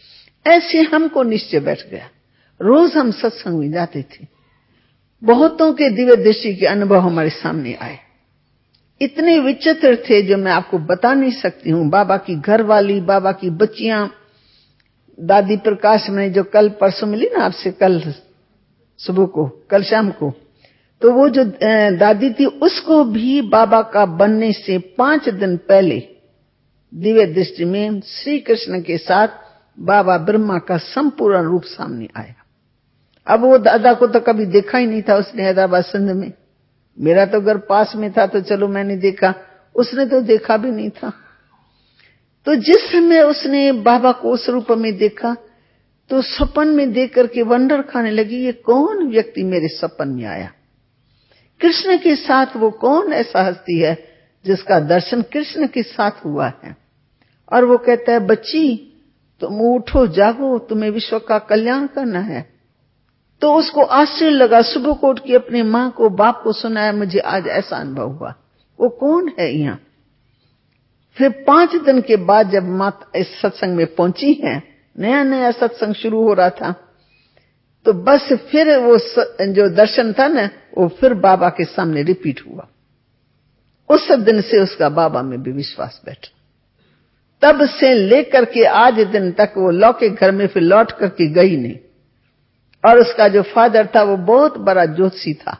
ऐसे हमको निश्चय बैठ गया। रोज हम सत्संग में जाते थे, बहुतों के दिव्य दृष्टि के अनुभव हमारे सामने आए, इतने विचित्र थे जो मैं आपको बता नहीं सकती हूँ। बाबा की घरवाली, बाबा की बच्चियां, दादी प्रकाश में जो कल परसों मिली ना आपसे, कल सुबह को, कल शाम को, तो वो जो दादी थी उसको भी बाबा का बनने से पांच दिन पहले दिव्य दृष्टि में श्री कृष्ण के साथ बाबा ब्रह्मा का संपूर्ण रूप सामने आया। अब वो दादा को तो कभी देखा ही नहीं था उसने हैदराबाद सिंध में। मेरा तो घर पास में था तो चलो मैंने देखा, उसने तो देखा भी नहीं था। तो जिस समय उसने बाबा को उस रूप में देखा तो सपन में देख करके वंडर खाने लगी, ये कौन व्यक्ति मेरे सपन में आया? कृष्ण के साथ वो कौन ऐसा हस्ती है जिसका दर्शन कृष्ण के साथ हुआ है? और वो कहता है, बच्ची तुम उठो, जागो, तुम्हें विश्व का कल्याण करना है। तो उसको आश्चर्य लगा, सुबह को उठ के अपनी माँ को, बाप को सुनाया, मुझे आज ऐसा अनुभव हुआ। वो कौन है यहाँ? फिर पांच दिन के बाद जब माता इस सत्संग में पहुंची है, नया नया सत्संग शुरू हो रहा था, तो बस फिर वो जो दर्शन था ना, वो फिर बाबा के सामने रिपीट हुआ। उस दिन से उसका बाबा में भी विश्वास बैठा। तब से लेकर के आज दिन तक वो लौके घर में फिर लौट करके गई नहीं। और उसका जो फादर था वो बहुत बड़ा ज्योतिषी था,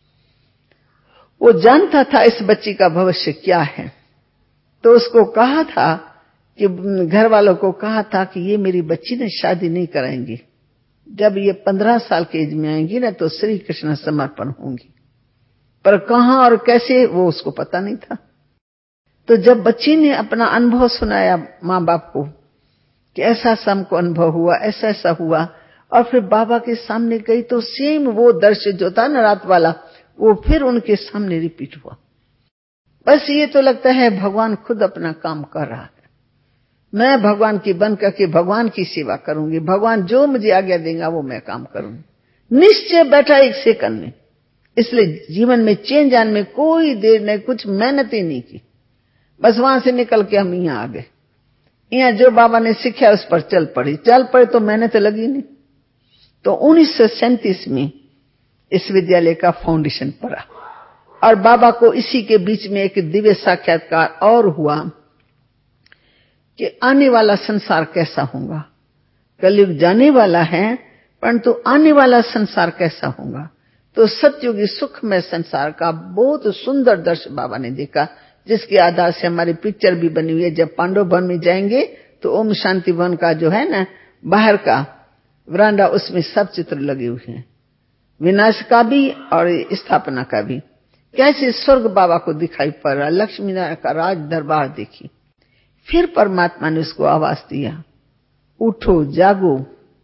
वो जानता था इस बच्ची का भविष्य क्या है। तो उसको कहा था कि घर वालों को कहा था कि ये मेरी बच्ची ने शादी नहीं कराएंगी, जब ये पंद्रह साल की एज में आएंगी ना तो श्री कृष्ण समर्पण होंगी। पर कहां और कैसे वो उसको पता नहीं था। तो जब बच्ची ने अपना अनुभव सुनाया माँ बाप को कि ऐसा ऐसा हमको अनुभव हुआ, ऐसा ऐसा हुआ, और फिर बाबा के सामने गई तो सेम वो दृश्य जो था ना रात वाला, वो फिर उनके सामने रिपीट हुआ। बस ये तो लगता है भगवान खुद अपना काम कर रहा है। मैं भगवान की बन करके भगवान की सेवा करूंगी, भगवान जो मुझे आज्ञा देगा वो मैं काम करूंगी। निश्चय बैठा एक सेकंड में। इसलिए जीवन में चेंज आने में कोई देर नहीं, कुछ मेहनत ही नहीं की, बस वहां से निकल के हम यहाँ आ गए। यहाँ जो बाबा ने सीखा उस पर चल पड़ी, चल पड़े तो मेहनत लगी नहीं। तो उन्नीस सौ सैंतीस में इस विद्यालय का फाउंडेशन पड़ा और बाबा को इसी के बीच में एक दिव्य साक्षात्कार और हुआ कि आने वाला संसार कैसा होगा। कलयुग जाने वाला है, परंतु आने वाला संसार कैसा होगा। तो सतयुगी सुखमय संसार का बहुत सुंदर दृश्य बाबा ने देखा, जिसके आधार से हमारी पिक्चर भी बनी हुई है। जब पांडव भवन में जाएंगे तो ओम शांति भवन का जो है ना बाहर का वरांडा, उसमें सब चित्र लगे हुए हैं, विनाश का भी और स्थापना का भी। कैसे स्वर्ग बाबा को दिखाई पड़ रहा, लक्ष्मी नारायण का राज दरबार देखी। फिर परमात्मा ने उसको आवाज दिया, उठो जागो,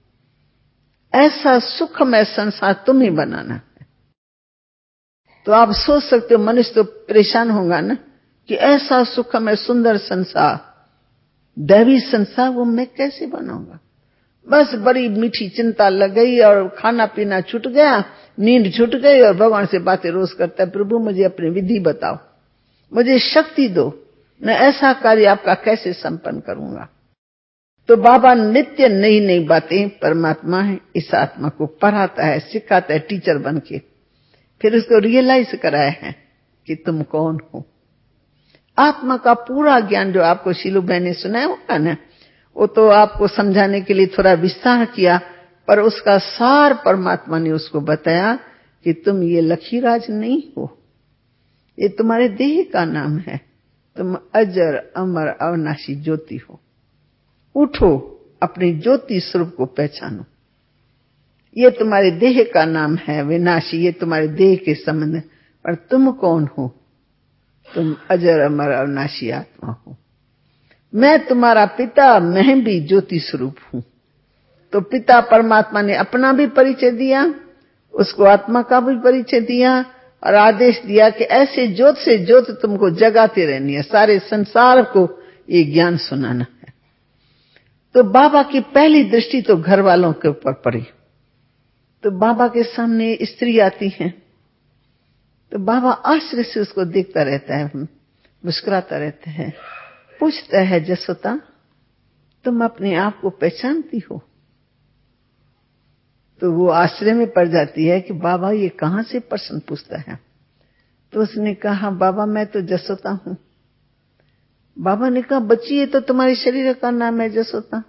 ऐसा सुखमय संसार तुम्हें बनाना है। तो आप सोच सकते हो मनुष्य तो परेशान होगा ना कि ऐसा सुखमय सुंदर संसार, दैवी संसार, वो मैं कैसे बनाऊंगा। बस बड़ी मीठी चिंता लग गई और खाना पीना छूट गया, नींद छूट गई और भगवान से बातें रोज करता है, प्रभु मुझे अपनी विधि बताओ, मुझे शक्ति दो, मैं ऐसा कार्य आपका कैसे संपन्न करूंगा। तो बाबा नित्य नई नई बातें, परमात्मा है, इस आत्मा को पढ़ाता है, सिखाता है टीचर बन के। फिर उसको रियलाइज कराया है कि तुम कौन हो। आत्मा का पूरा ज्ञान जो आपको शीलू बहन ने सुनाया होगा ना, वो तो आपको समझाने के लिए थोड़ा विस्तार किया, पर उसका सार परमात्मा ने उसको बताया कि तुम ये लखीराज नहीं हो, ये तुम्हारे देह का नाम है, तुम अजर अमर अविनाशी ज्योति हो। उठो, अपनी ज्योति स्वरूप को पहचानो। ये तुम्हारे देह का नाम है विनाशी, ये तुम्हारे देह के संबंध, पर तुम कौन हो? तुम अजर अमर अविनाशी आत्मा हो। मैं तुम्हारा पिता, मैं भी ज्योति स्वरूप हूं। तो पिता परमात्मा ने अपना भी परिचय दिया, उसको आत्मा का भी परिचय दिया और आदेश दिया कि ऐसे ज्योत से ज्योत तुमको जगाते रहनी है, सारे संसार को ये ज्ञान सुनाना है। तो बाबा की पहली दृष्टि तो घर वालों के ऊपर पड़ी। तो बाबा के सामने स्त्री आती है तो बाबा आश्चर्य से उसको देखता रहता है, मुस्कुराता रहता है, पूछता है, जसोता तुम अपने आप को पहचानती हो? तो वो आश्चर्य में पड़ जाती है कि बाबा ये कहां से प्रश्न पूछता है। तो उसने कहा, बाबा मैं तो जसोता हूं। बाबा ने कहा, बच्ची ये तो तुम्हारे शरीर का नाम है जसोता,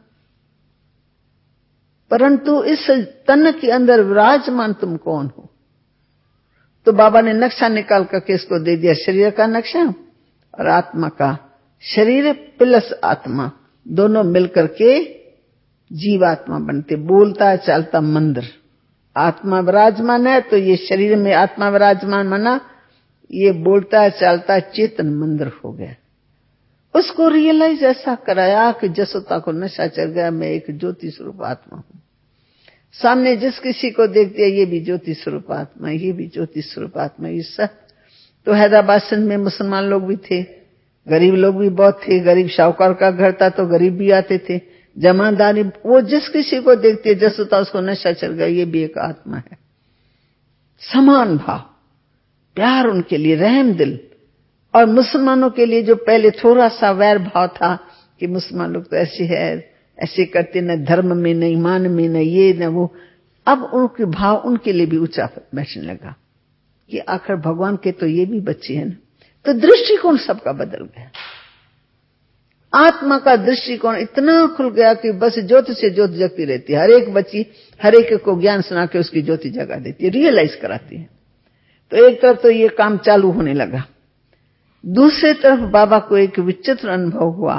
परंतु इस तन के अंदर विराजमान तुम कौन हो? तो बाबा ने नक्शा निकाल करके इसको दे दिया, शरीर का नक्शा और आत्मा का। शरीर प्लस आत्मा दोनों मिलकर के जीवात्मा बनते। बोलता चलता मंदिर, आत्मा विराजमान है तो ये शरीर में आत्मा विराजमान माना, ये बोलता चलता चेतन मंदिर हो गया। उसको रियलाइज ऐसा कराया कि जसोता को नशा चढ़ गया, मैं एक ज्योति स्वरूप आत्मा हूं। सामने जिस किसी को देखते हैं ये भी ज्योति स्वरूप आत्मा, ये भी ज्योति स्वरूप आत्मा। ये सब तो हैदराबाद सिंध में मुसलमान लोग भी थे, गरीब लोग भी बहुत थे। गरीब शाहूकार का घर था तो गरीब भी आते थे, जमादारी। वो जिस किसी को देखते जसोता उसको नशा चढ़ गया, ये भी एक आत्मा है। समान भाव, प्यार उनके लिए, रहम दिल। और मुसलमानों के लिए जो पहले थोड़ा सा वैर भाव था कि मुसलमान लोग तो ऐसे है, ऐसे करते, न धर्म में न ईमान में, न ये न वो, अब उनके भाव उनके लिए भी ऊंचा बैठने लगा कि आखिर भगवान के तो ये भी बच्चे हैं ना। तो दृष्टिकोण सबका बदल गया। आत्मा का दृष्टिकोण इतना खुल गया कि बस ज्योति से ज्योति जगती रहती है। हर एक बच्ची हर एक को ज्ञान सुना के उसकी ज्योति जगा देती है, रियलाइज कराती है। तो एक तरफ तो ये काम चालू होने लगा, दूसरी तरफ बाबा को एक विचित्र अनुभव हुआ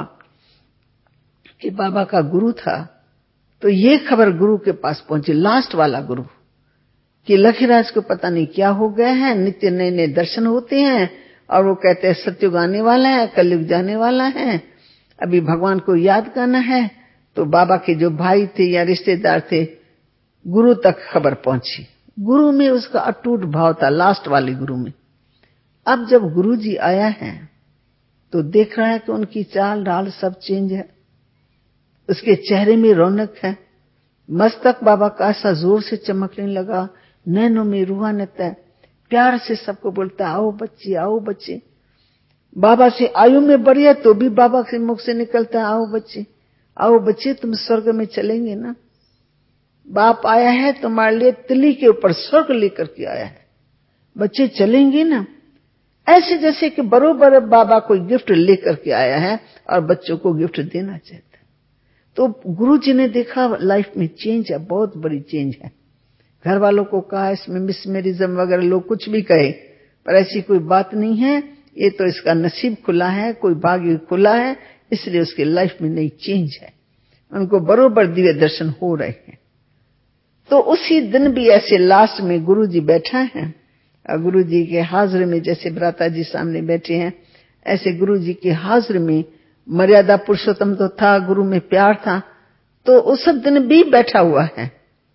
कि बाबा का गुरु था। तो ये खबर गुरु के पास पहुंची, लास्ट वाला गुरु, कि लखीराज को पता नहीं क्या हो गया है, नित्य नए नए दर्शन होते हैं और वो कहते हैं सत्युग आने वाला है, कलयुग जाने वाला है, अभी भगवान को याद करना है। तो बाबा के जो भाई थे या रिश्तेदार थे, गुरु तक खबर पहुंची। गुरु में उसका अटूट भाव था, लास्ट वाले गुरु में। अब जब गुरु जी आया है तो देख रहा है कि उनकी चाल ढाल सब चेंज है, उसके चेहरे में रौनक है, मस्तक बाबा का ऐसा जोर से चमकने लगा, नैनों में रूहानियत है, प्यार से सबको बोलता है आओ बच्चे आओ बच्चे। बाबा से आयु में बड़ी है तो भी बाबा के मुख से निकलता है आओ बच्चे आओ बच्चे, तुम स्वर्ग में चलेंगे ना। बाप आया है तुम्हारे लिए तिली के ऊपर स्वर्ग लेकर के आया है, बच्चे चलेंगे ना। ऐसे जैसे कि बरोबर बाबा कोई गिफ्ट लेकर के आया है और बच्चों को गिफ्ट देना चाहता है। तो गुरुजी ने देखा लाइफ में चेंज है, बहुत बड़ी चेंज है। घर वालों को कहा इसमें मिसमेरिज्म वगैरह लोग कुछ भी कहे, पर ऐसी कोई बात नहीं है, ये तो इसका नसीब खुला है, कोई भाग्य खुला है, इसलिए उसके लाइफ में नई चेंज है। उनको बरोबर दिव्य दर्शन हो रहे हैं। तो उसी दिन भी ऐसे लास्ट में गुरुजी बैठा है और गुरुजी के हाजिर में, जैसे भ्राता जी सामने बैठे हैं, ऐसे गुरुजी के हाजिर में मर्यादा पुरुषोत्तम तो था, गुरु में प्यार था, तो उस दिन भी बैठा हुआ है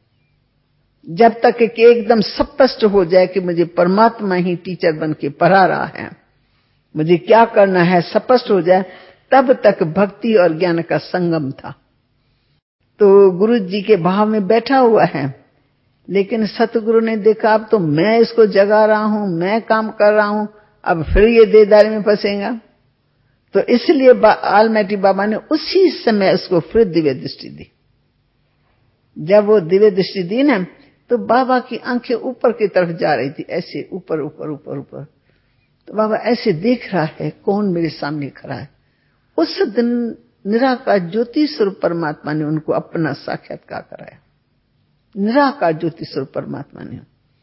जब तक कि एकदम स्पष्ट हो जाए कि मुझे परमात्मा ही टीचर बन के पढ़ा रहा है, मुझे क्या करना है स्पष्ट हो जाए, तब तक भक्ति और ज्ञान का संगम था। तो गुरु जी के भाव में बैठा हुआ है, लेकिन सतगुरु ने देखा अब तो मैं इसको जगा रहा हूं, मैं काम कर रहा हूं, अब फिर ये देदारी में फंसेगा। तो इसलिए आलमाइटी बाबा ने उसी समय उसको फिर दिव्य दृष्टि दी। जब वो दिव्य दृष्टि दी ना, तो बाबा की आंखें ऊपर की तरफ जा रही थी, ऐसे ऊपर ऊपर ऊपर ऊपर। तो बाबा ऐसे देख रहा है कौन मेरे सामने खड़ा है। उस दिन निराकार ज्योति स्वरूप परमात्मा ने उनको अपना साक्षात्कार कराया, निराकार ज्योति स्वरूप परमात्मा ने।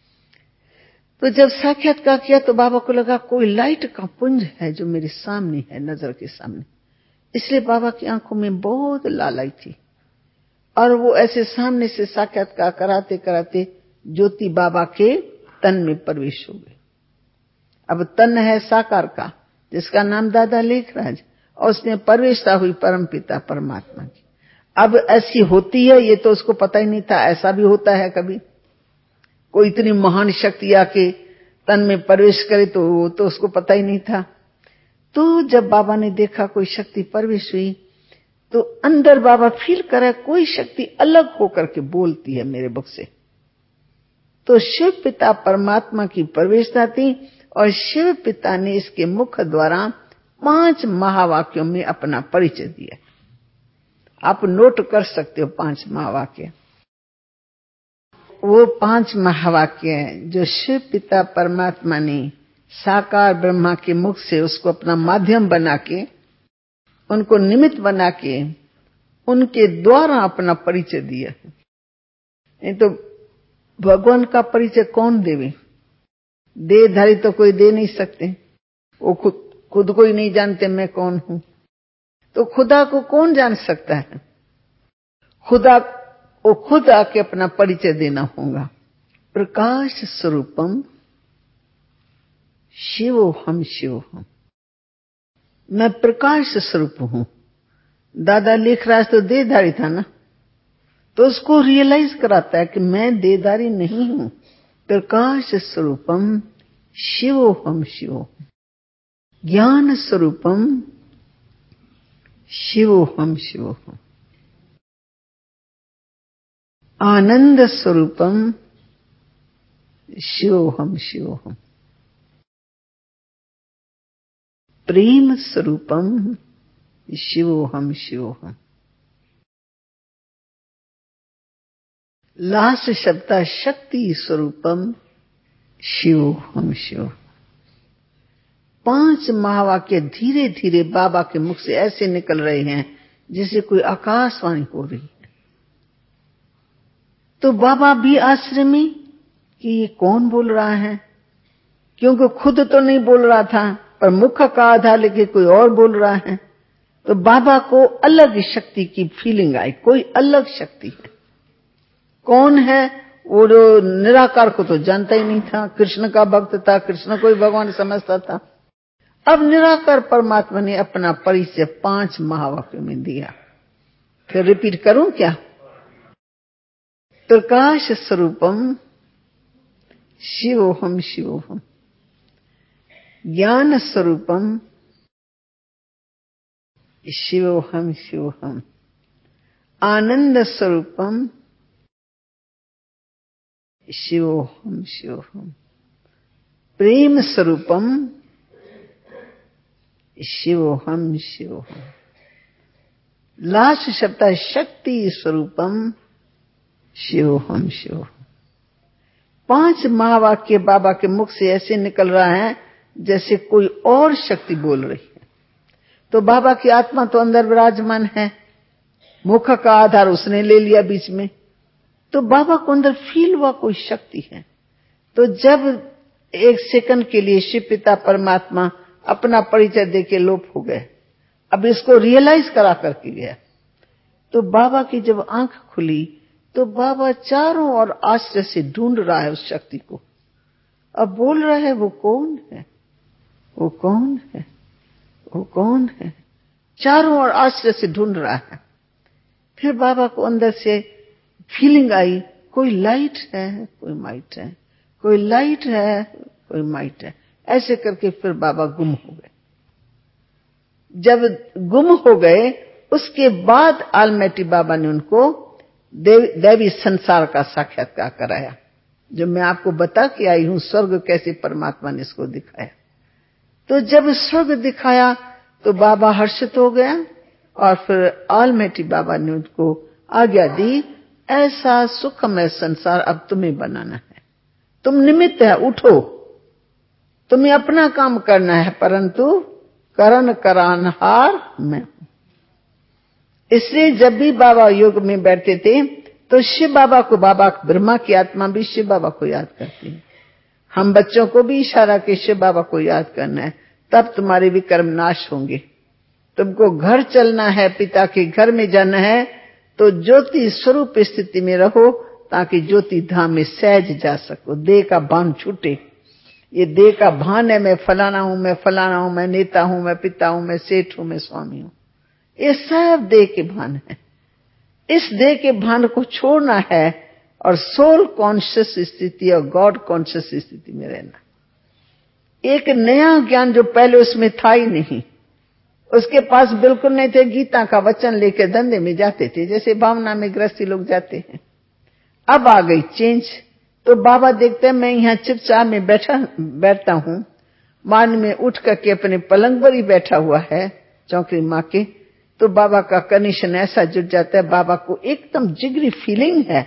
तो जब साक्षात्कार किया तो बाबा को लगा कोई लाइट का पुंज है जो मेरे सामने है, नजर के सामने। इसलिए बाबा की आंखों में बहुत लालाई थी और वो ऐसे सामने से साक्षात्कार कराते कराते ज्योति बाबा के तन में प्रवेश हो गई। अब तन है साकार का, जिसका नाम दादा लेखराज, और उसमें प्रवेशता हुई परम पिता परमात्मा की। अब ऐसी होती है ये तो उसको पता ही नहीं था, ऐसा भी होता है कभी कोई इतनी महान शक्ति आके तन में प्रवेश करे, तो वो तो उसको पता ही नहीं था। तो जब बाबा ने देखा कोई शक्ति प्रवेश हुई, तो अंदर बाबा फील करा कोई शक्ति अलग होकर के बोलती है मेरे मुख से। तो शिव पिता परमात्मा की प्रवेशता थी और शिव पिता ने इसके मुख द्वारा पांच महावाक्यों में अपना परिचय दिया। आप नोट कर सकते हो पांच महावाक्य। वो पांच महावाक्य जो शिव पिता परमात्मा ने साकार ब्रह्मा के मुख से उसको अपना माध्यम बना के, उनको निमित्त बना के, उनके द्वारा अपना परिचय दिया है। नहीं तो भगवान का परिचय कौन देवे? देहधारी तो कोई दे नहीं सकते, वो खुद खुद को ही नहीं जानते मैं कौन हूं, तो खुदा को कौन जान सकता है? खुदा वो खुद आके अपना परिचय देना होगा। प्रकाश स्वरूपम शिवो हम शिव हम, मैं प्रकाश स्वरूप हूं। दादा लिख रहा है तो देहधारी था ना, तो उसको रियलाइज कराता है कि मैं देहधारी नहीं हूं। प्रकाश स्वरूपम शिवो हम शिव, ज्ञान स्वरूपम शिवो हम शिव हम, आनंद स्वरूपम शिवो हम शिव हम, प्रेम स्वरूपम शिवो हम शिव हम। लास्ट शब्द शक्ति स्वरूपम शिवो हम शिव। पांच महावाक्य धीरे धीरे बाबा के मुख से ऐसे निकल रहे हैं जैसे कोई आकाशवाणी हो रही है। तो बाबा भी आश्चर्य में कि ये कौन बोल रहा है, क्योंकि खुद तो नहीं बोल रहा था पर मुख का आधा लेके कोई और बोल रहा है। तो बाबा को अलग शक्ति की फीलिंग आई, कोई अलग शक्ति है। कौन है? वो जो निराकार को तो जानता ही नहीं था, कृष्ण का भक्त था, कृष्ण को ही भगवान समझता था। अब निराकार परमात्मा ने अपना परिचय पांच महावाक्यों में दिया। फिर रिपीट करूं क्या? प्रकाश स्वरूपम शिवोहम शिवोहम, ज्ञान स्वरूपम शिवोहम शिवोहम, आनंद स्वरूपम शिवोहम शिवोहम, प्रेम स्वरूपम शिवोहम शिवोहम। लास्ट शब्द है शक्ति स्वरूपम शिवोहम शिवोहम। पांच महावाक्य बाबा के मुख से ऐसे निकल रहा है जैसे कोई और शक्ति बोल रही है। तो बाबा की आत्मा तो अंदर विराजमान है, मुख का आधार उसने ले लिया बीच में, तो बाबा को अंदर फील हुआ कोई शक्ति है। तो जब एक सेकंड के लिए शिव पिता परमात्मा अपना परिचय देके लोप हो गए, अब इसको रियलाइज करा करके गया, तो बाबा की जब आंख खुली तो बाबा चारों ओर आश्चर्य से ढूंढ रहा है उस शक्ति को। अब बोल रहा है वो कौन है, वो कौन है, वो कौन है, चारों ओर आश्चर्य से ढूंढ रहा है। फिर बाबा को अंदर से फीलिंग आई, कोई लाइट है कोई माइट है, कोई लाइट है कोई माइट है। ऐसे करके फिर बाबा गुम हो गए। जब गुम हो गए उसके बाद आलमैटी बाबा ने उनको देव, दैवी संसार का साक्षात्कार कराया, जो मैं आपको बता के आई हूं स्वर्ग कैसे परमात्मा ने इसको दिखाया। तो जब स्वर्ग दिखाया तो बाबा हर्षित हो गया और फिर आलमैटी बाबा ने उनको आज्ञा दी, ऐसा सुखमय संसार अब तुम्हें बनाना है, तुम निमित्त है, उठो, तुम्हें अपना काम करना है, परंतु करण करानहार मैं हूं। इसलिए जब भी बाबा योग में बैठते थे तो शिव बाबा को, बाबा ब्रह्मा की आत्मा भी शिव बाबा को याद करती है। हम बच्चों को भी इशारा के शिव बाबा को याद करना है, तब तुम्हारे भी कर्म नाश होंगे। तुमको घर चलना है, पिता के घर में जाना है, तो ज्योति स्वरूप स्थिति में रहो ताकि ज्योति धाम में सहज जा सको, देह का भान छूटे। ये देह का भान है, मैं फलाना हूं, मैं फलाना हूं, मैं नेता हूं, मैं पिता हूं, मैं सेठ हूं, मैं स्वामी हूं, ये सब देह के भान है। इस देह के भान को छोड़ना है और सोल कॉन्शियस स्थिति और गॉड कॉन्शियस स्थिति में रहना। एक नया ज्ञान जो पहले उसमें था ही नहीं, उसके पास बिल्कुल नहीं थे। गीता का वचन लेकर धंधे में जाते थे, जैसे भावना में गृहस्थी लोग जाते हैं। अब आ गई चेंज। तो बाबा देखते हैं मैं यहाँ चुपचाप में बैठा बैठता हूं, मान में उठ करके अपने पलंग पर ही बैठा हुआ है चौकड़ी माँ के, तो बाबा का कनेक्शन ऐसा जुड़ जाता है, बाबा को एकदम जिगरी फीलिंग है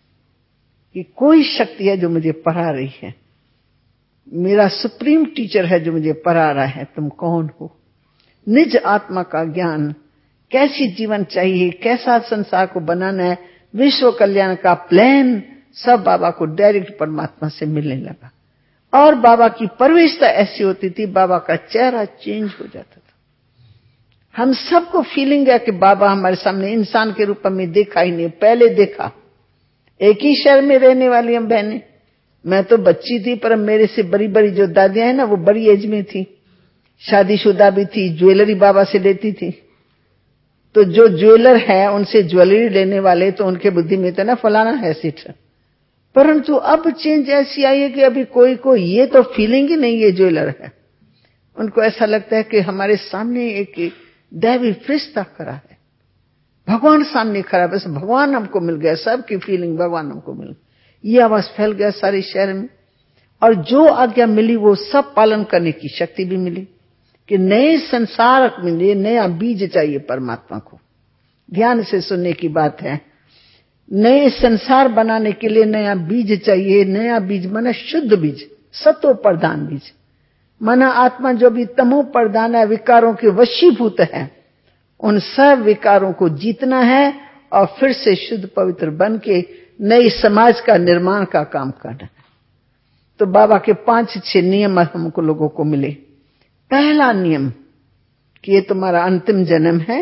कि कोई शक्ति है जो मुझे पढ़ा रही है, मेरा सुप्रीम टीचर है जो मुझे पढ़ा रहा है, तुम कौन हो। निज आत्मा का ज्ञान, कैसी जीवन चाहिए, कैसा संसार को बनाना है, विश्व कल्याण का प्लान, सब बाबा को डायरेक्ट परमात्मा से मिलने लगा। और बाबा की परवेशता ऐसी होती थी, बाबा का चेहरा चेंज हो जाता था। हम सबको फीलिंग है कि बाबा हमारे सामने इंसान के रूप में देखा ही नहीं, पहले देखा। एक ही शहर में रहने वाली हम बहनें, मैं तो बच्ची थी, पर मेरे से बड़ी बड़ी जो दादियां हैं ना, वो बड़ी एज में थी, शादीशुदा भी थी, ज्वेलरी बाबा से लेती थी। तो जो ज्वेलर है उनसे ज्वेलरी लेने वाले तो उनके बुद्धि में तो ना फलाना है सिट, परंतु अब चेंज ऐसी आई है कि अभी कोई को ये तो फीलिंग ही नहीं ये ज्वेलर है। उनको ऐसा लगता है कि हमारे सामने एक दैवी फरिश्ता खड़ा है, भगवान सामने खड़ा, बस भगवान हमको मिल गया, सबकी फीलिंग भगवान हमको मिल गया। ये आवाज फैल गया सारे शहर में, और जो आज्ञा मिली वो सब पालन करने की शक्ति भी मिली कि नए संसार में लिए नया बीज चाहिए परमात्मा को। ध्यान से सुनने की बात है, नए संसार बनाने के लिए नया बीज चाहिए। नया बीज माना शुद्ध बीज, सत्व प्रधान बीज, माना आत्मा जो भी तमो प्रधान है, विकारों के वशीभूत है, उन सब विकारों को जीतना है और फिर से शुद्ध पवित्र बन के नई समाज का निर्माण का काम करना है। तो बाबा के पांच छह नियम हमको लोगों को मिले। पहला नियम कि ये तुम्हारा अंतिम जन्म है,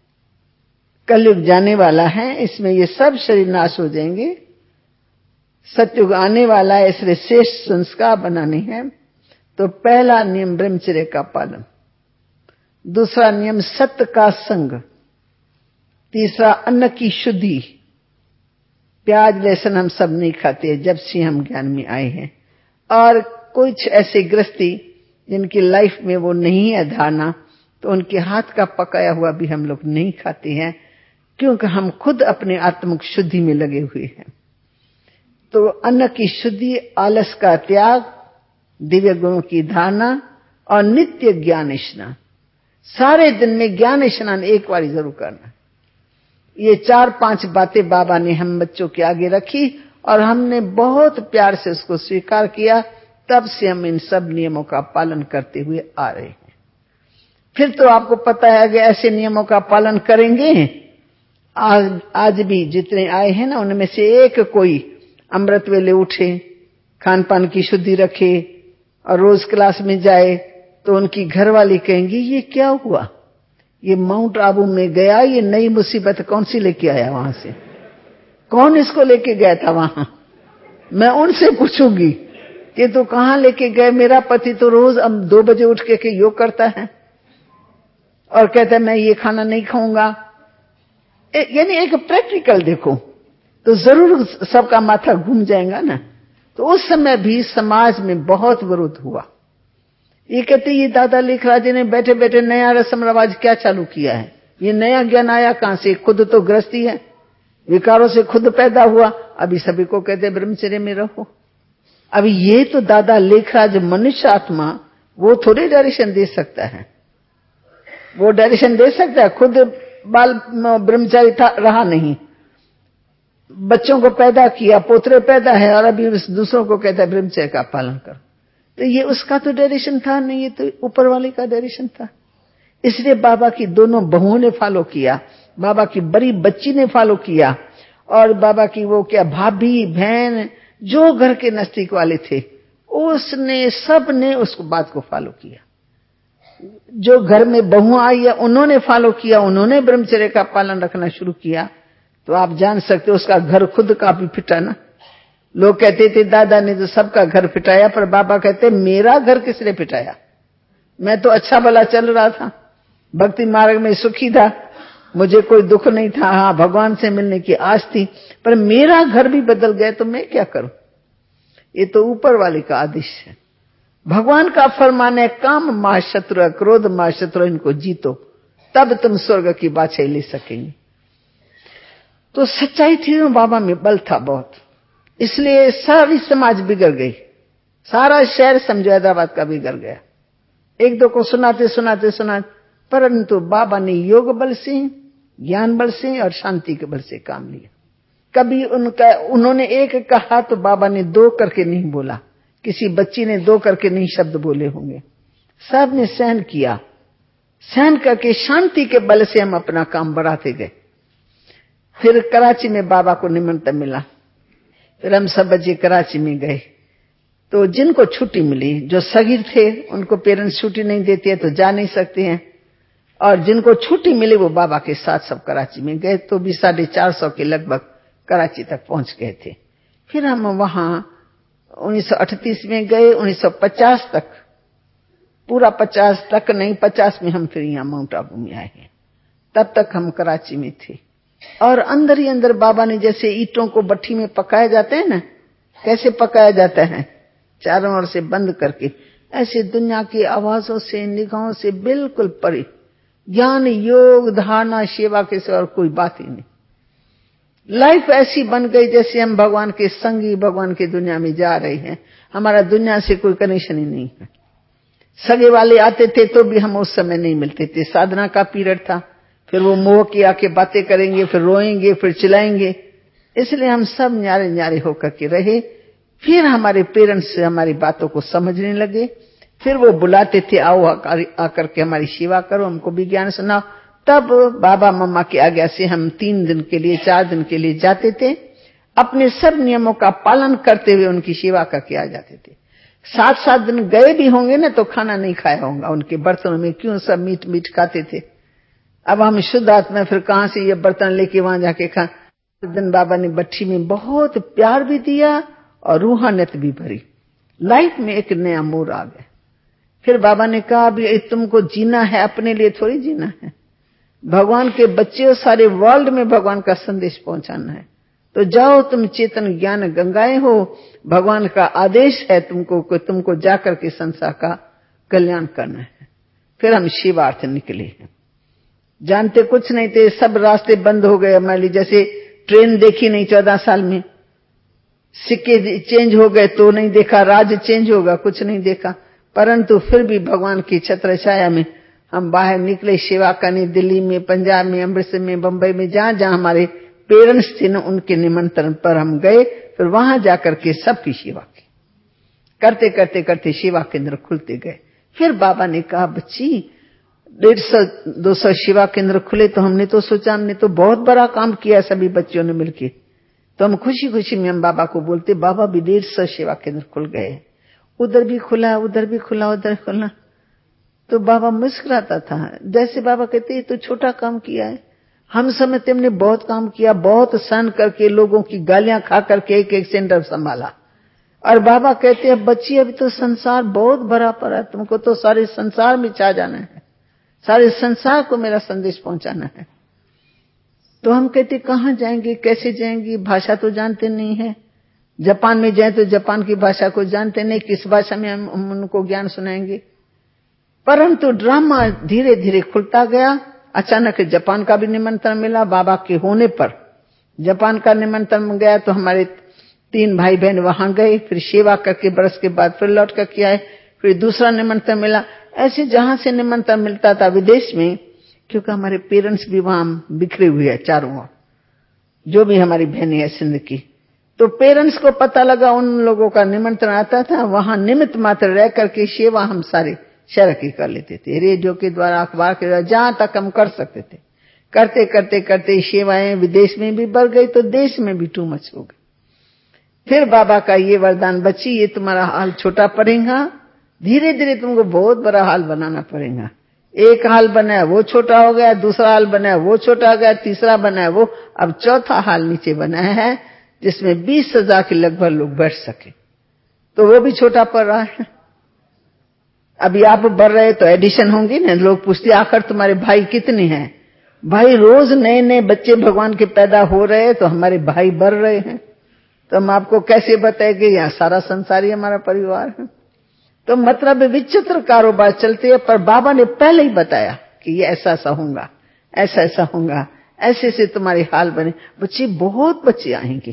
कलयुग जाने वाला है, इसमें ये सब शरीर नाश हो जाएंगे, सतयुग आने वाला है, इसलिए श्रेष्ठ संस्कार बनाने हैं। तो पहला नियम ब्रह्मचर्य का पालन, दूसरा नियम सत्य का संग, तीसरा अन्न की शुद्धि, प्याज लहसुन हम सब नहीं खाते जब से हम ज्ञान में आए हैं, और कुछ ऐसे गृहस्थी जिनकी लाइफ में वो नहीं है धारणा, तो उनके हाथ का पकाया हुआ भी हम लोग नहीं खाते हैं, क्योंकि हम खुद अपने आत्मिक शुद्धि में लगे हुए हैं। तो अन्न की शुद्धि, आलस का त्याग, दिव्य गुणों की धारणा और नित्य ज्ञान स्नान। सारे दिन में ज्ञान स्नान एक बार जरूर करना। ये चार पांच बातें बाबा ने हम बच्चों के आगे रखी और हमने बहुत प्यार से उसको स्वीकार किया, तब से हम इन सब नियमों का पालन करते हुए आ रहे हैं। फिर तो आपको पता है कि ऐसे नियमों का पालन करेंगे, आज आज भी जितने आए हैं ना, उनमें से एक कोई अमृत वेले उठे, खान पान की शुद्धि रखे और रोज क्लास में जाए, तो उनकी घरवाली कहेंगी ये क्या हुआ, ये माउंट आबू में गया, ये नई मुसीबत कौन सी लेके आया, वहां से कौन इसको लेके गया था वहां। मैं उनसे पूछूंगी कि तो कहां लेके गए, मेरा पति तो रोज अब दो बजे उठ के, के योग करता है और कहता है मैं ये खाना नहीं खाऊंगा। यानी एक प्रैक्टिकल देखो तो जरूर सबका माथा घूम जाएगा ना। तो उस समय भी समाज में बहुत विरोध हुआ। ये कहते ये दादा लेखराज ने बैठे बैठे नया रस्म रिवाज क्या चालू किया है, ये नया ज्ञान आया कहां से, खुद तो ग्रस्ती है, विकारों से खुद पैदा हुआ, अभी सभी को कहते ब्रह्मचर्य में रहो। अभी ये तो दादा लेखराज मनुष्य आत्मा, वो थोड़ी डायरेक्शन दे सकता है, वो डायरेक्शन दे सकता है, खुद बाल ब्रह्मचारी था रहा नहीं, बच्चों को पैदा किया, पोतरे पैदा है और अभी दूसरों को कहता है ब्रह्मचर्य का पालन करो। तो ये उसका तो डायरेक्शन था नहीं, ये तो ऊपर वाले का डायरेक्शन था। इसलिए बाबा की दोनों बहुओं ने फॉलो किया, बाबा की बड़ी बच्ची ने फॉलो किया, और बाबा की वो क्या भाभी बहन जो घर के नजदीक वाले थे, उसने सब ने उसको बात को फॉलो किया। जो घर में बहू आई है उन्होंने फॉलो किया, उन्होंने ब्रह्मचर्य का पालन रखना शुरू किया। तो आप जान सकते हो उसका घर खुद का भी फिटा ना। लोग कहते थे दादा ने तो सबका घर फिटाया, पर बाबा कहते मेरा घर किसने फिटाया, मैं तो अच्छा भला चल रहा था, भक्ति मार्ग में सुखी था, मुझे कोई दुख नहीं था, हाँ भगवान से मिलने की आस थी, पर मेरा घर भी बदल गया तो मैं क्या करूं। ये तो ऊपर वाले का आदेश है। भगवान का फरमान है काम मा शत्रु, क्रोध मा शत्रु, इनको जीतो तब तुम स्वर्ग की बाछाई ले सकेंगे। तो सच्चाई थी, बाबा में बल था बहुत, इसलिए सारी समाज बिगड़ गई, सारा शहर समझो हैदराबाद का बिगड़ गया। एक दो को सुनाते सुनाते सुना परंतु बाबा ने योग बल से, ज्ञान बल से और शांति के बल से काम लिया। कभी उनका उन्होंने एक कहा तो बाबा ने दो करके नहीं बोला, किसी बच्ची ने दो करके नहीं शब्द बोले होंगे, सब ने सहन किया। सहन करके शांति के बल से हम अपना काम बढ़ाते गए। फिर कराची में बाबा को निमंत्रण मिला, फिर हम सब बच्चे कराची में गए। तो जिनको छुट्टी मिली, जो सगीर थे उनको पेरेंट्स छुट्टी नहीं देते तो जा नहीं सकते हैं, और जिनको छुट्टी मिली वो बाबा के साथ सब कराची में गए। तो भी साढ़े चार सौ के लगभग कराची तक पहुंच गए थे। फिर हम वहां उन्नीस सौ अड़तीस में गए, उन्नीस सौ पचास तक, पूरा पचास तक नहीं, पचास में हम फिर यहाँ माउंट आबू में आए हैं। तब तक हम कराची में थे। और अंदर ही अंदर बाबा ने, जैसे ईंटों को भट्ठी में पकाया जाता है ना, कैसे पकाया जाता है, चारों ओर से बंद करके, ऐसे दुनिया की आवाजों से, निगाहों से बिल्कुल परे, ज्ञान, योग, धारणा, सेवा के सिवा और कोई बात ही नहीं। लाइफ ऐसी बन गई जैसे हम भगवान के संगी, भगवान की दुनिया में जा रहे हैं। हमारा दुनिया से कोई कनेक्शन ही नहीं है। सगे वाले आते थे तो भी हम उस समय नहीं मिलते थे। साधना का पीरियड था, फिर वो मोह की आके बातें करेंगे, फिर रोएंगे, फिर चिल्लाएंगे। इसलिए हम सब न्यारे न्यारे होकर के रहे। फिर हमारे पेरेंट्स हमारी बातों को समझने लगे। फिर वो बुलाते थे, आओ आकर के हमारी सेवा करो, हमको भी ज्ञान सुनाओ। तब बाबा मम्मा की आज्ञा से हम तीन दिन के लिए, चार दिन के लिए जाते थे। अपने सब नियमों का पालन करते हुए उनकी सेवा करके आ जाते थे। सात सात दिन गए भी होंगे ना तो खाना नहीं खाया होगा उनके बर्तनों में, क्यों सब मीट मीट खाते थे। अब हम शुद्ध आत्मा, फिर कहां से ये बर्तन लेके वहां जाके खा। दिन बाबा ने भट्ठी में बहुत प्यार भी दिया और रूहानियत भी भरी। लाइफ में एक नया मोड़ आ गया। फिर बाबा ने कहा, अभी तुमको जीना है, अपने लिए थोड़ी जीना है, भगवान के बच्चे और सारे वर्ल्ड में भगवान का संदेश पहुंचाना है। तो जाओ, तुम चेतन ज्ञान गंगाएं हो, भगवान का आदेश है तुमको कि तुमको जाकर के संसार का कल्याण करना है। फिर हम शिवार्थ निकले हैं। जानते कुछ नहीं थे, सब रास्ते बंद हो गए हमारे लिए। जैसे ट्रेन देखी नहीं चौदह साल में, सिक्के चेंज हो गए तो नहीं देखा, राज चेंज होगा कुछ नहीं देखा। परंतु फिर भी भगवान की छत्र छाया में हम बाहर निकले, सेवा करने। दिल्ली में, पंजाब में, अमृतसर में, बंबई में, जहां जहां हमारे पेरेंट्स थे ना, उनके निमंत्रण पर हम गए। फिर वहां जाकर के सबकी सेवा की। करते करते करते सेवा केंद्र खुलते गए। फिर बाबा ने कहा, बच्ची डेढ़ सौ दो सौ सेवा केंद्र खुले तो हमने तो सोचा हमने तो बहुत बड़ा काम किया सभी बच्चों ने मिलके। तो हम खुशी खुशी में हम बाबा को बोलते, बाबा भी डेढ़ सौ सेवा केंद्र खुल गए, उधर भी खुला, उधर भी खुला, उधर खुला। तो बाबा मुस्कुराता था। जैसे बाबा कहते, ये तो छोटा काम किया है, हम समझते हमने बहुत काम किया, बहुत सहन करके, लोगों की गालियां खा करके एक एक सेंटर संभाला। और बाबा कहते हैं, बच्ची अभी तो संसार बहुत भरा पड़ा है, तुमको तो सारे संसार में छा जाना है, सारे संसार को मेरा संदेश पहुंचाना है। तो हम कहते, कहां जाएंगे, कैसे जाएंगे, भाषा तो जानते नहीं है। जापान में जाए तो जापान की भाषा को जानते नहीं, किस भाषा में हम, हम उनको ज्ञान सुनाएंगे। परंतु ड्रामा धीरे धीरे खुलता गया। अचानक जापान का भी निमंत्रण मिला। बाबा के होने पर जापान का निमंत्रण गया तो हमारे तीन भाई बहन वहां गए। फिर सेवा करके बरस के बाद फिर लौट करके आए। फिर दूसरा निमंत्रण मिला। ऐसे जहां से निमंत्रण मिलता था विदेश में, क्योंकि हमारे पेरेंट्स भी वहां बिखरे हुए हैं चारों ओर, जो भी हमारी बहनें है सिंध की। तो पेरेंट्स को पता लगा उन लोगों का निमंत्रण आता था, वहां निमित्त मात्र रह करके सेवा हम सारे शहर की कर लेते थे, रेडियो के द्वारा, अखबार के द्वारा, जहां तक हम कर सकते थे। करते करते करते सेवाएं विदेश में भी बढ़ गई तो देश में भी टू मच हो गई। फिर बाबा का ये वरदान, बच्ची ये तुम्हारा हाल छोटा पड़ेगा, धीरे धीरे तुमको बहुत बड़ा हाल बनाना पड़ेगा। एक हाल बनाया वो छोटा हो गया, दूसरा हाल बनाया वो छोटा हो गया, तीसरा बनाया वो, अब चौथा हाल नीचे बनाया है जिसमें बीस हजार के लगभग लोग बैठ सके, तो वो भी छोटा पड़ रहा है। अभी आप बढ़ रहे तो एडिशन होंगी ना, लोग पूछते आखिर तुम्हारे भाई कितने हैं। भाई रोज नए नए बच्चे भगवान के पैदा हो रहे हैं तो हमारे भाई बढ़ रहे हैं। तो हम आपको कैसे बताएं कि यहाँ सारा संसार ही हमारा परिवार है। तो मतलब विचित्र कारोबार चलते हैं, पर बाबा ने पहले ही बताया कि ये ऐसा ऐसा होगा, ऐसा ऐसा होगा, ऐसे ऐसे तुम्हारे हाल बने। बच्चे बहुत बच्चे आएंगे,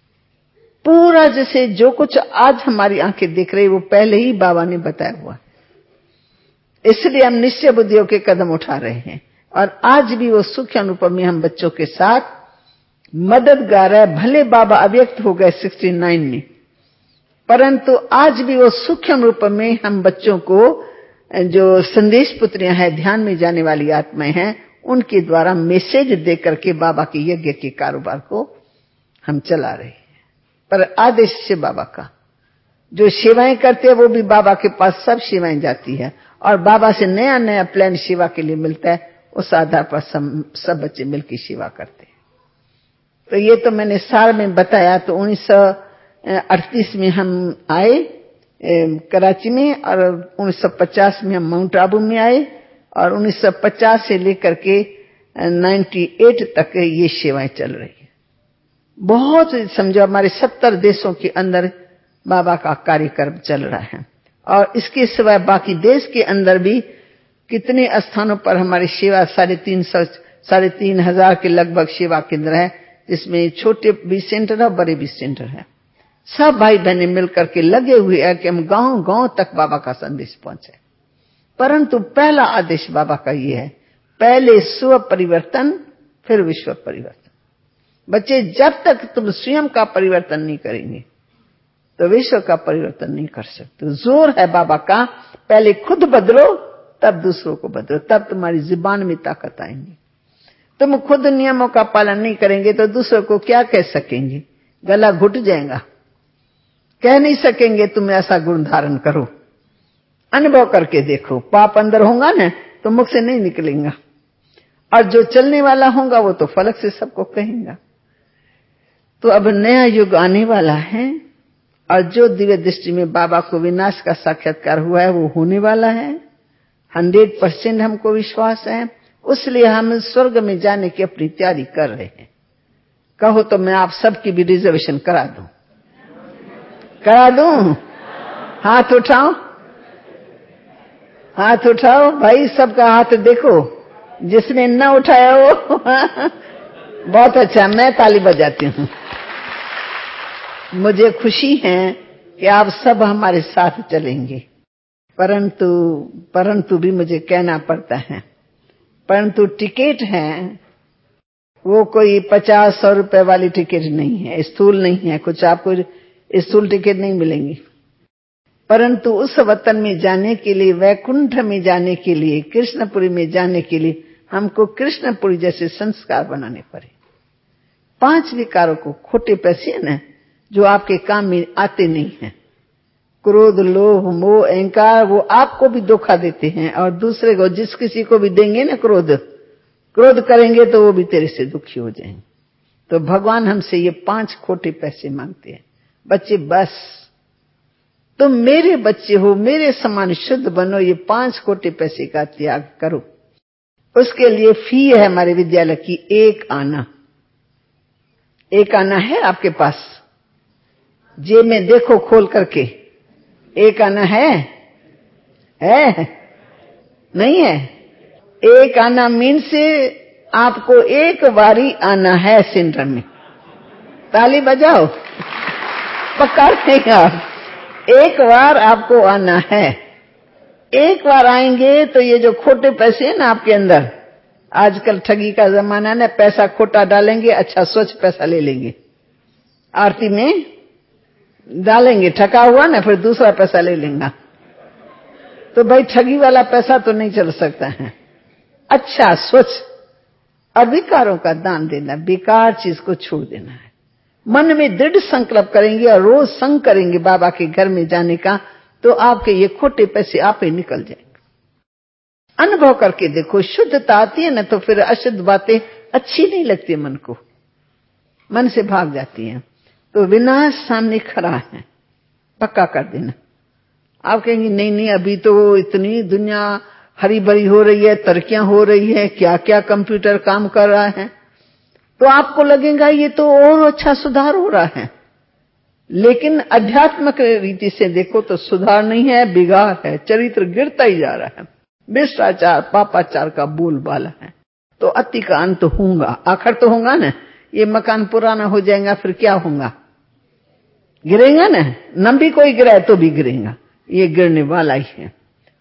पूरा जैसे जो कुछ आज हमारी आंखें देख रही वो पहले ही बाबा ने बताया हुआ। इसलिए हम निश्चय बुद्धि होकर कदम उठा रहे हैं। और आज भी वो सूक्ष्म रूप में हम बच्चों के साथ मददगार है। भले बाबा अव्यक्त हो गए सिक्सटी नाइन में, परंतु आज भी वो सूक्ष्म रूप में हम बच्चों को, जो संदेश पुत्रियां हैं, ध्यान में जाने वाली आत्माएं हैं, उनके द्वारा मैसेज दे करके बाबा के यज्ञ के कारोबार को हम चला रहे हैं। पर आदेश से बाबा का जो सेवाएं करते हैं वो भी बाबा के पास सब सेवाएं जाती है, और बाबा से नया नया प्लान सेवा के लिए मिलता है। उस आधार पर सब, सब बच्चे मिलकर सेवा करते हैं। तो ये तो मैंने सार में बताया। तो उन्नीस सौ अड़तीस में हम आए कराची में, और उन्नीस सौ पचास में हम माउंट आबू में आए, और उन्नीस सौ पचास से लेकर के अट्ठानवे तक ये सेवाएं चल रही है। बहुत समझो हमारे सत्तर देशों के अंदर बाबा का कार्यक्रम चल रहा है। और इसके सिवाय बाकी देश के अंदर भी कितने स्थानों पर हमारी सेवा, साढ़े तीन सौ साढ़े तीन हजार के लगभग सेवा केंद्र है, जिसमें छोटे भी सेंटर है, बड़े भी सेंटर है। सब भाई बहने मिलकर के लगे हुए हैं कि हम गांव गांव तक बाबा का संदेश पहुंचे। परंतु पहला आदेश बाबा का ये है, पहले स्व परिवर्तन फिर विश्व परिवर्तन। बच्चे, जब तक तुम स्वयं का परिवर्तन नहीं करेंगे तो विश्व का परिवर्तन नहीं कर सकते। जोर है बाबा का, पहले खुद बदलो तब दूसरों को बदलो, तब तुम्हारी जुबान में ताकत आएंगी। तुम खुद नियमों का पालन नहीं करेंगे तो दूसरों को क्या कह सकेंगे? गला घुट जाएगा, कह नहीं सकेंगे तुम ऐसा गुण धारण करो। अनुभव करके देखो, पाप अंदर होगा ना तो मुख से नहीं निकलेगा, और जो चलने वाला होगा वो तो फलक से सबको कहेगा। तो अब नया युग आने वाला है, और जो दिव्य दृष्टि में बाबा को विनाश का साक्षात्कार हुआ है वो होने वाला है। हंड्रेड परसेंट हमको विश्वास है। इसलिए हम स्वर्ग में जाने की अपनी तैयारी कर रहे हैं। कहो तो मैं आप सबकी भी रिजर्वेशन करा दूं, करा दूं? हाथ उठाओ, हाथ उठाओ भाई, सबका हाथ देखो। जिसने न उठाया वो बहुत अच्छा, मैं ताली बजाती हूं। मुझे खुशी है कि आप सब हमारे साथ चलेंगे। परंतु परंतु भी मुझे कहना पड़ता है, परंतु टिकट है वो कोई पचास सौ रुपए वाली टिकट नहीं है, स्थूल नहीं है। कुछ आपको स्थूल टिकट नहीं मिलेंगी, परंतु उस वतन में जाने के लिए, वैकुंठ में जाने के लिए, कृष्णपुरी में जाने के लिए हमको कृष्णपुरी जैसे संस्कार बनाने पड़े। पांच विकारों को, खोटे पैसे है ना जो आपके काम में आते नहीं हैं, क्रोध, लोभ, मोह, अहंकार, वो आपको भी धोखा देते हैं, और दूसरे को, जिस किसी को भी देंगे ना क्रोध क्रोध करेंगे तो वो भी तेरे से दुखी हो जाएंगे। तो भगवान हमसे ये पांच खोटे पैसे मांगते हैं। बच्चे, बस तुम मेरे बच्चे हो, मेरे समान शुद्ध बनो, ये पांच खोटे पैसे का त्याग करो। उसके लिए फी है हमारे विद्यालय की एक आना। एक आना है आपके पास? जेब में देखो खोल करके, एक आना है? है? नहीं है? एक आना मीन से आपको एक बारी आना है सेंटर में। ताली बजाओ, पक्का नहीं आप? एक बार आपको आना है। एक बार आएंगे तो ये जो खोटे पैसे हैं ना आपके अंदर, आजकल ठगी का जमाना है ना, पैसा खोटा डालेंगे, अच्छा स्वच्छ पैसा ले लेंगे, आरती में डालेंगे, ठगा हुआ ना फिर दूसरा पैसा ले लेंगे। तो भाई ठगी वाला पैसा तो नहीं चल सकता है। अच्छा स्वच्छ और विकारों का दान देना, बेकार चीज को छोड़ देना है। मन में दृढ़ संकल्प करेंगे और रोज संग करेंगे बाबा के घर में जाने का, तो आपके ये खोटे पैसे आप ही निकल जाएंगे। अनुभव करके देखो, शुद्धता आती है ना तो फिर अशुद्ध बातें अच्छी नहीं लगती, मन को, मन से भाग जाती हैं। तो विनाश सामने खड़ा है, पक्का कर देना। आप कहेंगे नहीं नहीं अभी तो इतनी दुनिया हरी भरी हो रही है, तरक्कियां हो रही है, क्या क्या कंप्यूटर काम कर रहा है, तो आपको लगेगा ये तो और अच्छा सुधार हो रहा है। लेकिन अध्यात्मिक रीति से देखो तो सुधार नहीं है, बिगाड़ है, चरित्र गिरता ही जा रहा है, भ्रष्टाचार पापाचार का बोलबाला है। तो अति का अंत होगा, आखिर तो होगा ना। ये मकान पुराना हो जाएगा फिर क्या होगा? गिरेगा ना, न भी कोई गिराए तो भी गिरेगा, ये गिरने वाला ही है।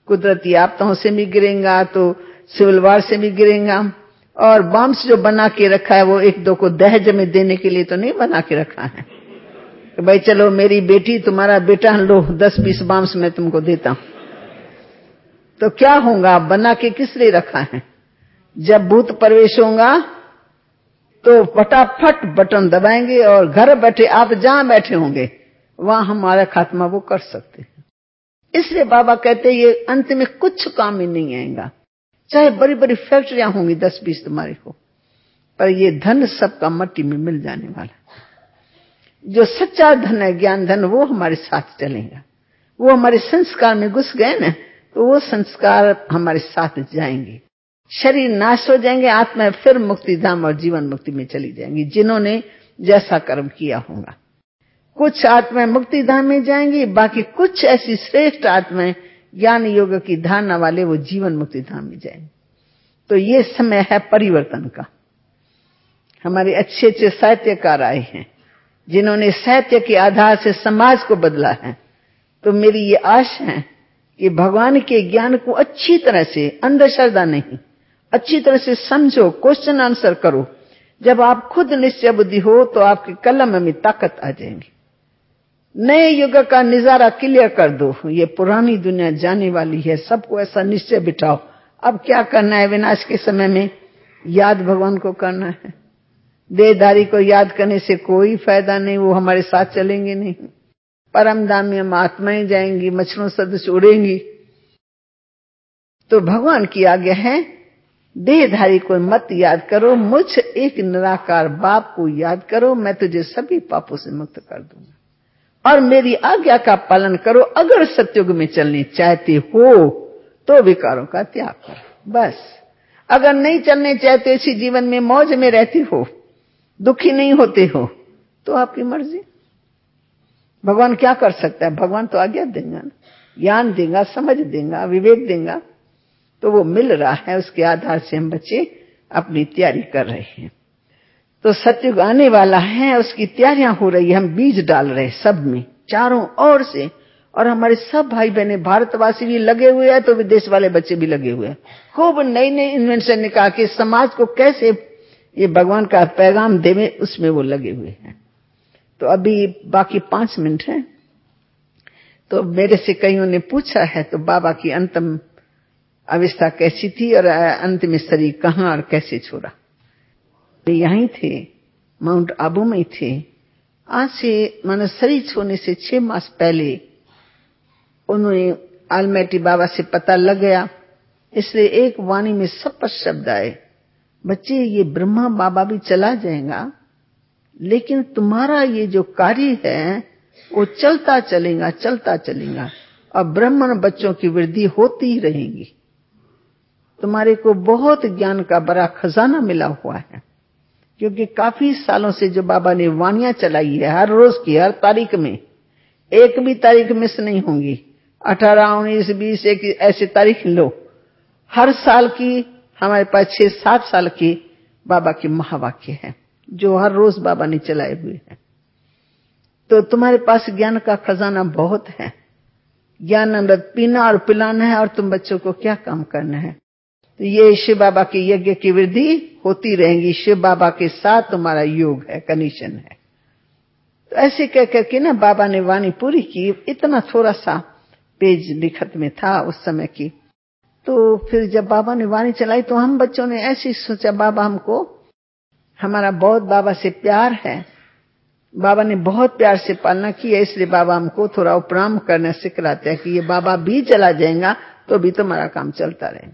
कुदरती आपदाओं से भी गिरेगा तो सिविल वार से भी गिरेगा। और बॉम्ब्स जो बना के रखा है वो एक दो को दहेज में देने के लिए तो नहीं बना के रखा है कि भाई चलो मेरी बेटी तुम्हारा बेटा लो दस बीस बॉम्ब्स मैं तुमको देता हूं। तो क्या होगा, बना के किस लिए रखा है? जब भूत प्रवेश होगा तो फटाफट बटन दबाएंगे और घर बैठे आप जहां बैठे होंगे वहां हमारा खात्मा वो कर सकते हैं। इसलिए बाबा कहते हैं ये अंत में कुछ काम ही नहीं आएगा, चाहे बड़ी बड़ी फैक्ट्रियां होंगी दस बीस तुम्हारी को, पर ये धन सबका मट्टी में मिल जाने वाला है। जो सच्चा धन है, ज्ञान धन, वो हमारे साथ चलेगा। वो हमारे संस्कार में घुस गए ना तो वो संस्कार हमारे साथ जाएंगे। शरीर नाश हो जाएंगे, आत्मा फिर मुक्ति धाम और जीवन मुक्ति में चली जाएंगी जिन्होंने जैसा कर्म किया होगा। कुछ आत्माएं मुक्ति धाम में जाएंगी, बाकी कुछ ऐसी श्रेष्ठ आत्माएं ज्ञान योग की धारणा वाले वो जीवन मुक्ति धाम में जाएंगे। तो ये समय है परिवर्तन का। हमारे अच्छे अच्छे साहित्यकार आए हैं जिन्होंने साहित्य के आधार से समाज को बदला है। तो मेरी ये आशा है कि भगवान के ज्ञान को अच्छी तरह से, अंधश्रद्धा नहीं, अच्छी तरह से समझो, क्वेश्चन आंसर करो। जब आप खुद निश्चय बुद्धि हो तो आपके कलम में ताकत आ जाएगी। नए युग का नजारा क्लियर कर दो। ये पुरानी दुनिया जाने वाली है, सबको ऐसा निश्चय बिठाओ। अब क्या करना है विनाश के समय में? याद भगवान को करना है। देहधारी को याद करने से कोई फायदा नहीं, वो हमारे साथ चलेंगे नहीं। परम धाम में हम आत्माएं जाएंगी, मच्छरों सदृश उड़ेंगी। तो भगवान की आज्ञा है देहधारी को मत याद करो, मुझ एक निराकार बाप को याद करो, मैं तुझे सभी पापों से मुक्त कर दूंगा। और मेरी आज्ञा का पालन करो। अगर सत्युग में चलने चाहते हो तो विकारों का त्याग करो, बस। अगर नहीं चलने चाहते, इसी जीवन में मौज में रहते हो, दुखी नहीं होते हो, तो आपकी मर्जी। भगवान क्या कर सकता है? भगवान तो आज्ञा देगा, ज्ञान देगा, समझ देगा, विवेक देगा। तो वो मिल रहा है, उसके आधार से हम बच्चे अपनी तैयारी कर रहे हैं। तो सत्युग आने वाला है, उसकी तैयारियां हो रही है। हम बीज डाल रहे हैं सब में, चारों ओर से। और हमारे सब भाई बहने भारतवासी भी लगे हुए हैं, तो विदेश वाले बच्चे भी लगे हुए हैं। खूब नई नई इन्वेंशन निकाल के समाज को कैसे ये भगवान का पैगाम देवे, उसमें वो लगे हुए हैं। तो अभी बाकी पांच मिनट है। तो मेरे से कईयों ने पूछा है तो बाबा की अंतिम अवस्था कैसी थी और अंतिम शरीर कहाँ और कैसे छोड़ा। यहीं थे, माउंट आबू में थे। आज से मानो शरीर छोड़ने से छह मास पहले उन्होंने आलमेटी बाबा से पता लग गया। इसलिए एक वाणी में स्पष्ट शब्द आए, बच्चे ये ब्रह्मा बाबा भी चला जाएगा, लेकिन तुम्हारा ये जो कार्य है वो चलता चलेगा, चलता चलेगा। और ब्राह्मण बच्चों की वृद्धि होती ही रहेगी। तुम्हारे को बहुत ज्ञान का बड़ा खजाना मिला हुआ है, क्योंकि काफी सालों से जो बाबा ने वाणियां चलाई है, हर रोज की, हर तारीख में, एक भी तारीख मिस नहीं होंगी। अठारह उन्नीस बीस एक ऐसे तारीख लो, हर साल की हमारे पास छह सात साल की बाबा की महावाक्य है जो हर रोज बाबा ने चलाए हुए हैं। तो तुम्हारे पास ज्ञान का खजाना बहुत है। ज्ञान अमृत पीना और पिलाना है, और तुम बच्चों को क्या काम करना है। तो ये शिव बाबा के यज्ञ की वृद्धि होती रहेगी। शिव बाबा के साथ तुम्हारा योग है, कनेक्शन है। तो ऐसे कह करके ना बाबा ने वाणी पूरी की। इतना थोड़ा सा पेज लिखत में था उस समय की। तो फिर जब बाबा ने वाणी चलाई तो हम बच्चों ने ऐसे सोचा, बाबा हमको, हमारा बहुत बाबा से प्यार है, बाबा ने बहुत प्यार से पालना की है, इसलिए बाबा हमको थोड़ा उपराम करना सिखलाते हैं कि ये बाबा भी चला जाएगा तो भी तुम्हारा काम चलता रहेगा।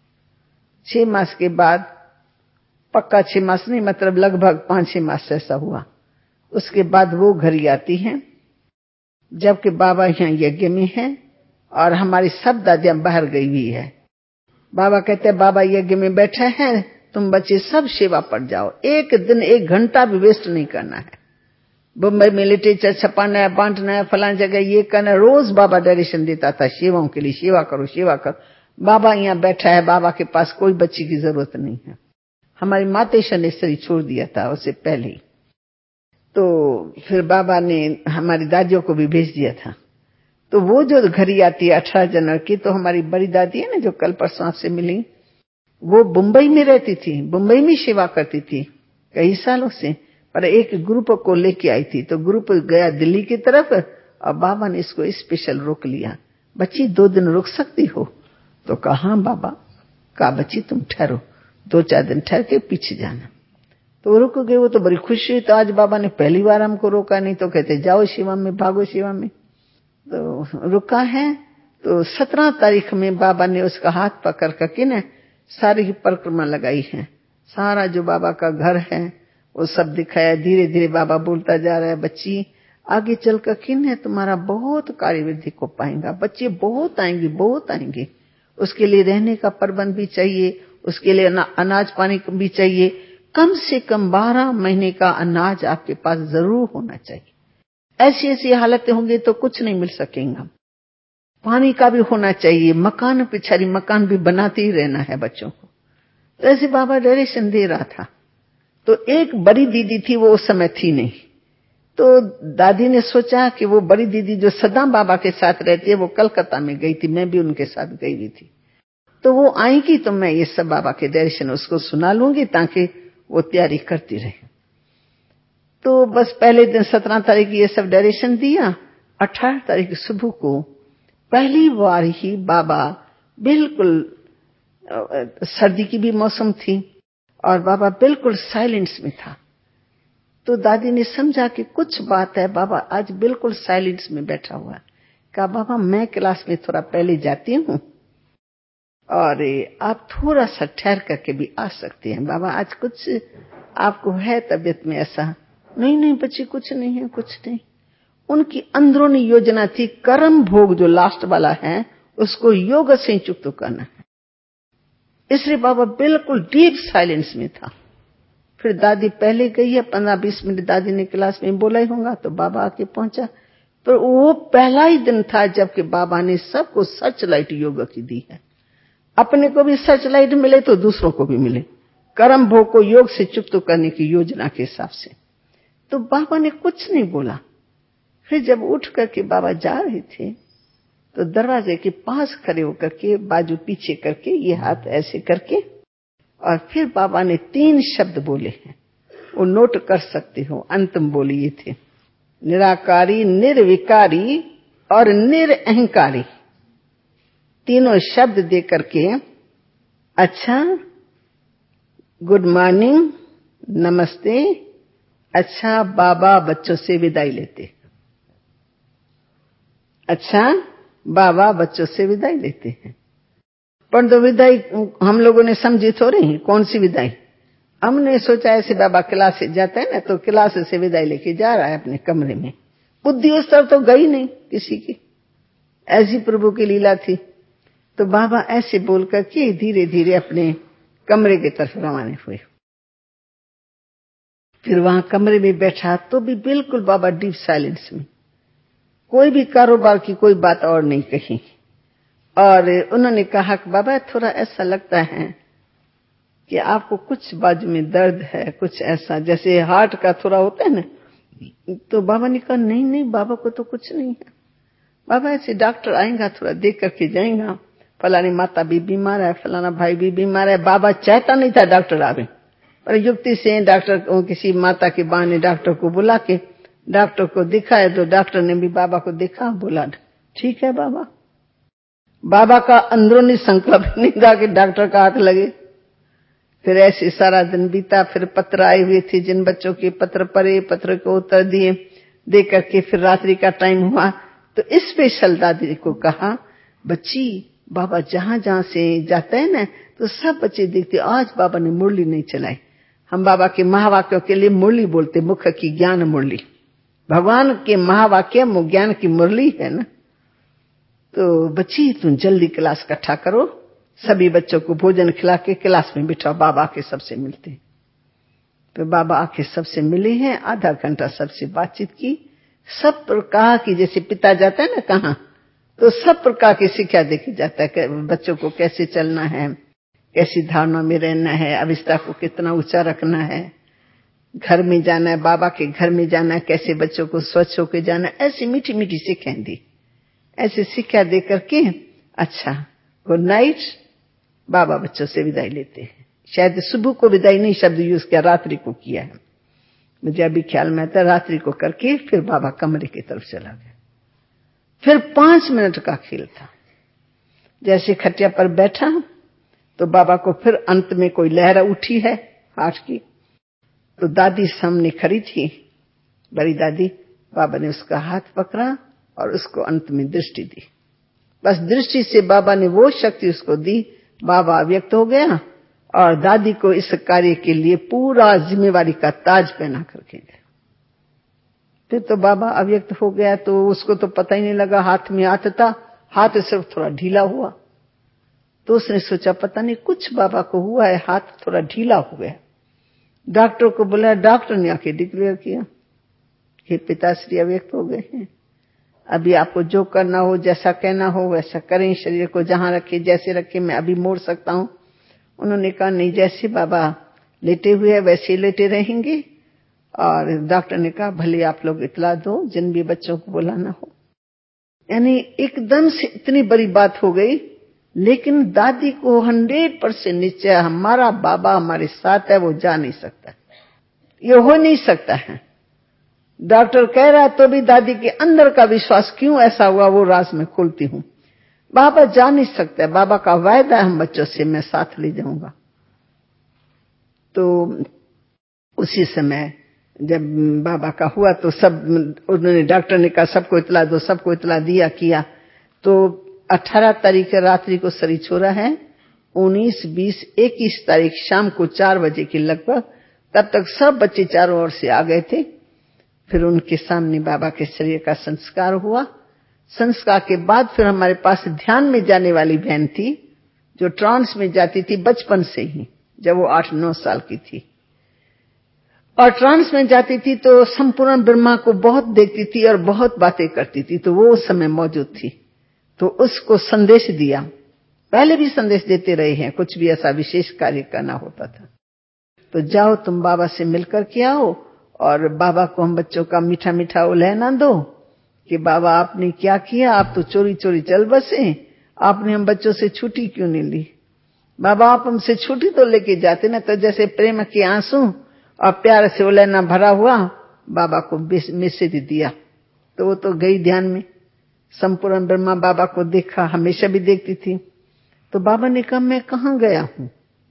छह मास के बाद, पक्का छह मास नहीं, मतलब लगभग पांच छह मास ऐसा हुआ, उसके बाद वो घड़ी आती है जबकि बाबा यहाँ यज्ञ में है और हमारी सब दादियां बाहर गई हुई है। बाबा कहते हैं बाबा यज्ञ में बैठे हैं, तुम बच्चे सब सेवा पर जाओ। एक दिन एक घंटा भी वेस्ट नहीं करना है। बम्बई में लिटरेचर छपाना है, बांटना है, फलान जगह ये करना। रोज बाबा डायरेक्शन देता था सेवाओं के लिए, सेवा करो सेवा करो। बाबा यहाँ बैठा है, बाबा के पास कोई बच्ची की जरूरत नहीं है। हमारी मातेश्वर ने शरीर छोड़ दिया था उससे पहले ही। तो फिर बाबा ने हमारी दादियों को भी भेज दिया था। तो वो जो घड़ी आती है अठारह जनवरी की, तो हमारी बड़ी दादी है ना जो कल परसों आपसे मिली, वो मुंबई में रहती थी, मुंबई में सेवा करती थी कई सालों से, पर एक ग्रुप को लेके आई थी। तो ग्रुप गया दिल्ली की तरफ और बाबा ने इसको स्पेशल रोक लिया, बच्ची दो दिन रुक सकती हो? तो कहा हाँ बाबा। कहा बच्ची तुम ठहरो, दो चार दिन ठहर के पीछे जाना। तो वो रुक गए, वो तो बड़ी खुशी हुई। तो आज बाबा ने पहली बार हमको रोका, नहीं तो कहते जाओ शिवा में, भागो शिवा में। तो रुका है। तो सत्रह तारीख में बाबा ने उसका हाथ पकड़ करके ना सारी परिक्रमा लगाई है, सारा जो बाबा का घर है वो सब दिखाया। धीरे धीरे बाबा बोलता जा रहा है, बच्ची आगे चल कर किन है तुम्हारा बहुत कार्य वृद्धि को पाएगा, बच्चे बहुत आएंगे, बहुत आएंगे। उसके लिए रहने का प्रबंध भी चाहिए, उसके लिए अनाज पानी भी चाहिए। कम से कम बारह महीने का अनाज आपके पास जरूर होना चाहिए। ऐसी ऐसी हालतें होंगी तो कुछ नहीं मिल सकेगा। पानी का भी होना चाहिए, मकान पिछाड़ी मकान भी बनाते ही रहना है बच्चों को। तो ऐसे बाबा डायरेक्शन दे रहा था। तो एक बड़ी दीदी थी, वो उस समय थी नहीं। तो दादी ने सोचा कि वो बड़ी दीदी जो सदा बाबा के साथ रहती है, वो कलकत्ता में गई थी, मैं भी उनके साथ गई हुई थी। तो वो आएगी तो मैं ये सब बाबा के डायरेक्शन उसको सुना लूंगी ताकि वो तैयारी करती रहे। तो बस पहले दिन सत्रह तारीख ये सब डायरेक्शन दिया। अठारह तारीख सुबह को पहली बार ही बाबा, बिल्कुल सर्दी की भी मौसम थी और बाबा बिल्कुल साइलेंस में था। तो दादी ने समझा कि कुछ बात है, बाबा आज बिल्कुल साइलेंस में बैठा हुआ है। कहा बाबा मैं क्लास में थोड़ा पहले जाती हूँ और आप थोड़ा सा ठहर करके भी आ सकते हैं। बाबा आज कुछ आपको है तबीयत में ऐसा? नहीं नहीं बच्ची कुछ नहीं है, कुछ नहीं। उनकी अंदरूनी योजना थी कर्म भोग जो लास्ट वाला है उसको योग से चुक्त करना है, इसलिए बाबा बिल्कुल डीप साइलेंस में था। फिर दादी पहले गई है, पंद्रह बीस मिनट दादी ने क्लास में बोला ही होगा, तो बाबा आके पहुंचा। तो वो पहला ही दिन था जबकि बाबा ने सबको सर्च लाइट योग की दी है। अपने को भी सर्च लाइट मिले तो दूसरों को भी मिले, कर्म भोग को योग से चुक्त करने की योजना के हिसाब से। तो बाबा ने कुछ नहीं बोला। फिर जब उठ करके बाबा जा रहे थे तो दरवाजे के पास खड़े होकर के बाजू पीछे करके ये हाथ ऐसे करके और फिर बाबा ने तीन शब्द बोले हैं, वो नोट कर सकते हो। अंतिम बोले ये थे, निराकारी, निर्विकारी और निरअहंकारी। तीनों शब्द दे करके अच्छा, गुड मॉर्निंग, नमस्ते, अच्छा बाबा बच्चों से विदाई लेते। अच्छा बाबा बच्चों से विदाई लेते हैं। पर तो विदाई हम लोगों ने समझी थोड़ी, कौन सी विदाई। हमने सोचा ऐसे बाबा क्लास से जाता है ना, तो क्लास से विदाई लेके जा रहा है अपने कमरे में। बुद्धि उस तरफ तो गई नहीं किसी की, ऐसी प्रभु की लीला थी। तो बाबा ऐसे बोल करके धीरे धीरे अपने कमरे की तरफ रवाना हुए। फिर वहां कमरे में बैठा तो भी बिल्कुल बाबा डीप साइलेंस में, कोई भी कारोबार की कोई बात और नहीं कही। और उन्होंने कहा कि बाबा थोड़ा ऐसा लगता है कि आपको कुछ बाजू में दर्द है, कुछ ऐसा जैसे हार्ट का थोड़ा होता है ना। तो बाबा ने कहा नहीं नहीं बाबा को तो कुछ नहीं है। बाबा ऐसे डॉक्टर आएगा थोड़ा देख करके जाएगा, फलानी माता भी बीमार है, फलाना भाई भी बीमार है। बाबा चाहता नहीं था डॉक्टर आवे, पर युक्ति से डॉक्टर किसी माता के बा ने डॉक्टर को बुला के डॉक्टर को दिखाया। तो डॉक्टर ने भी बाबा को देखा, बोला ठीक है बाबा। बाबा का अंदरूनी संकल्प नहीं था कि डॉक्टर का हाथ लगे। फिर ऐसे सारा दिन बीता। फिर पत्र आए हुए थे, जिन बच्चों के पत्र पढ़े, पत्र को उत्तर दिए, दे करके फिर रात्रि का टाइम हुआ। तो स्पेशल दादी को कहा, बच्ची बाबा जहां जहां से जाता है ना तो सब बच्चे देखते आज बाबा ने मुरली नहीं चलाई। हम बाबा के महावाक्यों के लिए मुरली बोलते, मुख की ज्ञान मुरली। भगवान के महावाक्य ज्ञान की मुरली है ना। तो बच्ची तुम जल्दी क्लास इकट्ठा करो, सभी बच्चों को भोजन खिला के क्लास में बिठाओ, बाबा आके सबसे मिलते। तो बाबा आके सबसे मिले हैं, आधा घंटा सबसे बातचीत की। सब प्रकार की, जैसे पिता जाता है ना कहाँ, तो सब प्रकार की शिक्षा देखी जाता है, बच्चों को कैसे चलना है, कैसी धारणा में रहना है, अवस्था को कितना ऊंचा रखना है, घर में जाना है, बाबा के घर में जाना है, कैसे बच्चों को स्वच्छ होकर जाना है। ऐसी मीठी मीठी शिक्षाएं दी। ऐसे शिक्षा दे करके अच्छा गुड नाइट, बाबा बच्चों से विदाई लेते हैं। शायद सुबह को विदाई नहीं शब्द यूज किया, रात्रि को किया है, मुझे अभी ख्याल में आता। रात्रि को करके फिर बाबा कमरे की तरफ चला गया। फिर पांच मिनट का खेल था। जैसे खटिया पर बैठा तो बाबा को फिर अंत में कोई लहर उठी है हाथ की, तो दादी सामने खड़ी थी, बड़ी दादी। बाबा ने उसका हाथ पकड़ा और उसको अंत में दृष्टि दी। बस दृष्टि से बाबा ने वो शक्ति उसको दी, बाबा अव्यक्त हो गया और दादी को इस कार्य के लिए पूरा जिम्मेवारी का ताज पहना करके गए। फिर तो बाबा अव्यक्त हो गया तो उसको तो पता ही नहीं लगा हाथ में हाथ था, हाथ सिर्फ थोड़ा ढीला हुआ। तो उसने सोचा पता नहीं कुछ बाबा को हुआ है, हाथ थोड़ा ढीला हो गया। डॉक्टर को बोला, डॉक्टर ने आके डिक्लेयर किया कि पिताश्री अव्यक्त हो गए हैं, अभी आपको जो करना हो, जैसा कहना हो वैसा करें, शरीर को जहां रखे जैसे रखे, मैं अभी मोड़ सकता हूं। उन्होंने कहा नहीं, जैसे बाबा लेटे हुए हैं वैसे लेटे रहेंगे। और डॉक्टर ने कहा भले आप लोग इतला दो जिन भी बच्चों को बुलाना हो। यानी एकदम से इतनी बड़ी बात हो गई, लेकिन दादी को हंड्रेड परसेंट निश्चय हमारा बाबा हमारे साथ है, वो जा नहीं सकता, ये हो नहीं सकता है। डॉक्टर कह रहा तो भी दादी के अंदर का विश्वास क्यों ऐसा हुआ वो राज में खोलती हूं। बाबा जा नहीं सकता, बाबा का वायदा है हम बच्चों से मैं साथ ले जाऊंगा। तो उसी समय जब बाबा का हुआ तो सब उन्होंने, डॉक्टर ने कहा सबको इतला दो, सबको इतला दिया किया। तो अठारह तारीख रात्रि को शरीर छोड़ा है, उन्नीस बीस इक्कीस तारीख शाम को चार बजे के लगभग, तब तक सब बच्चे चारों ओर से आ गए थे। फिर उनके सामने बाबा के शरीर का संस्कार हुआ। संस्कार के बाद फिर हमारे पास ध्यान में जाने वाली बहन थी जो ट्रांस में जाती थी बचपन से ही, जब वो आठ नौ साल की थी। और ट्रांस में जाती थी तो संपूर्ण ब्रह्मा को बहुत देखती थी और बहुत बातें करती थी, तो वो उस समय मौजूद थी। तो उसको संदेश दिया, पहले भी संदेश देते रहे हैं, कुछ भी ऐसा विशेष कार्य करना होता था तो जाओ तुम बाबा से मिलकर के आओ और बाबा को हम बच्चों का मीठा मीठा उलहना दो कि बाबा आपने क्या किया, आप तो चोरी चोरी चल बसे, आपने हम बच्चों से छुट्टी क्यों नहीं ली। बाबा आप हमसे छुट्टी तो लेके जाते ना। तो जैसे प्रेम के आंसू और प्यार से उलहना भरा हुआ बाबा को मैसेज दिया। तो वो तो गई ध्यान में, संपूर्ण ब्रह्मा बाबा को देखा, हमेशा भी देखती थी। तो बाबा ने कहा मैं कहां गया हूं।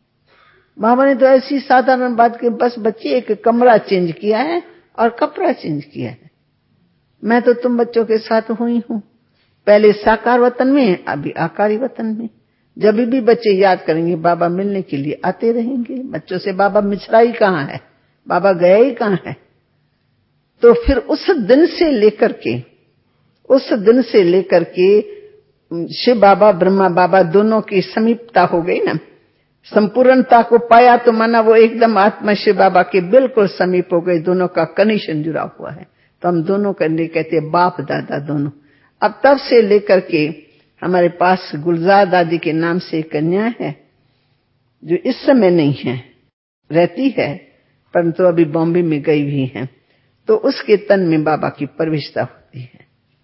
बाबा ने तो ऐसी साधारण बात की, बस बच्चे एक कमरा चेंज किया है और कपड़ा चेंज किया है, मैं तो तुम बच्चों के साथ हुई हूं, पहले साकार वतन में अभी आकारी वतन में। जब भी बच्चे याद करेंगे बाबा मिलने के लिए आते रहेंगे। बच्चों से बाबा मिछराई कहां है, बाबा गया ही कहां है। तो फिर उस दिन से लेकर के उस दिन से लेकर के शिव बाबा ब्रह्मा बाबा दोनों की समीपता हो गई ना, संपूर्णता को पाया तो माना वो एकदम आत्मा शिव बाबा के बिल्कुल समीप हो गए, दोनों का कनेक्शन जुड़ा हुआ है। तो हम दोनों करने कहते बाप दादा दोनों। अब तब से लेकर के हमारे पास गुलजार दादी के नाम से कन्या है जो इस समय नहीं है, रहती है परंतु अभी बॉम्बे में गई हुई है। तो उसके तन में बाबा की प्रविष्टता होती है।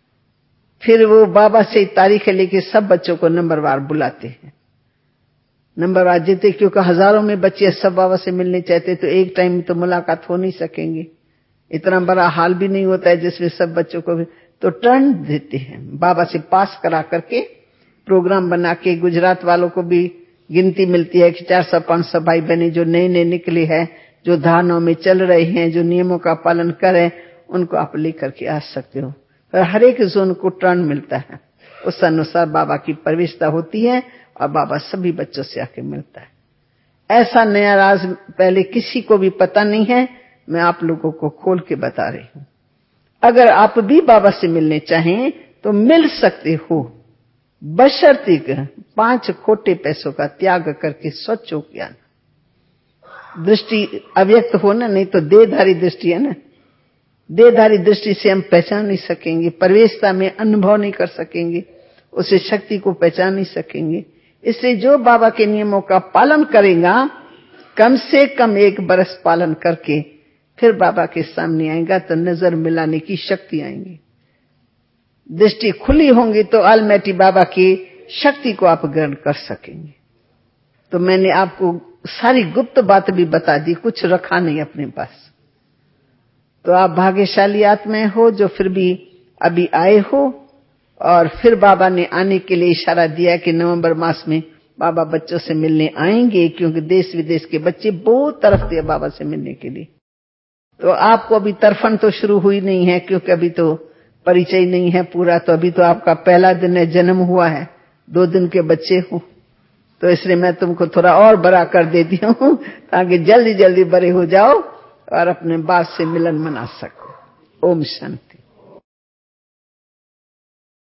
फिर वो बाबा से तारीख लेके सब बच्चों को नंबरवार बुलाते हैं, नंबरवार देते, क्योंकि हजारों में बच्चे सब बाबा से मिलने चाहते तो एक टाइम में तो मुलाकात हो नहीं सकेंगे, इतना बड़ा हाल भी नहीं होता है जिसमें सब बच्चों को भी। तो टर्न देते हैं, बाबा से पास करा करके प्रोग्राम बना के गुजरात वालों को भी गिनती मिलती है कि चार सौ पांच सौ भाई बहने जो नए नए निकले हैं, जो धारणाओं में चल रहे हैं, जो नियमों का पालन करें, उनको आप लेकर के आ सकते हो। और हर एक जोन को टर्न मिलता है, उस अनुसार बाबा की प्रविष्टता होती है और बाबा सभी बच्चों से आके मिलता है। ऐसा नया राज पहले किसी को भी पता नहीं है, मैं आप लोगों को खोल के बता रही हूं। अगर आप भी बाबा से मिलने चाहें तो मिल सकते हो, बशर्ते पांच खोटे पैसों का त्याग करके स्वच्छ हो के आना। दृष्टि अव्यक्त हो ना, नहीं तो देहधारी दृष्टि है ना, देहधारी दृष्टि से हम पहचान नहीं सकेंगे, प्रवेशता में अनुभव नहीं कर सकेंगे, उसे शक्ति को पहचान नहीं सकेंगे। इसलिए जो बाबा के नियमों का पालन करेगा, कम से कम एक बरस पालन करके फिर बाबा के सामने आएगा तो नजर मिलाने की शक्ति आएंगी। दृष्टि खुली होंगी तो ऑलमाइटी बाबा की शक्ति को आप ग्रहण कर सकेंगे। तो मैंने आपको सारी गुप्त बात भी बता दी, कुछ रखा नहीं अपने पास। तो आप भाग्यशाली आत्माएं हो जो फिर भी अभी आए हो, और फिर बाबा ने आने के लिए इशारा दिया कि नवंबर मास में बाबा बच्चों से मिलने आएंगे, क्योंकि देश विदेश के बच्चे बहुत तरसते हैं बाबा से मिलने के लिए। तो आपको अभी तरफन तो शुरू हुई नहीं है, क्योंकि अभी तो परिचय नहीं है पूरा, तो अभी तो आपका पहला दिन है, जन्म हुआ है, दो दिन के बच्चे हो, तो इसलिए मैं तुमको थोड़ा और बड़ा कर देती हूँ ताकि जल्दी जल्दी बड़े हो जाओ और अपने बाप से मिलन मना सको। ओम शांति।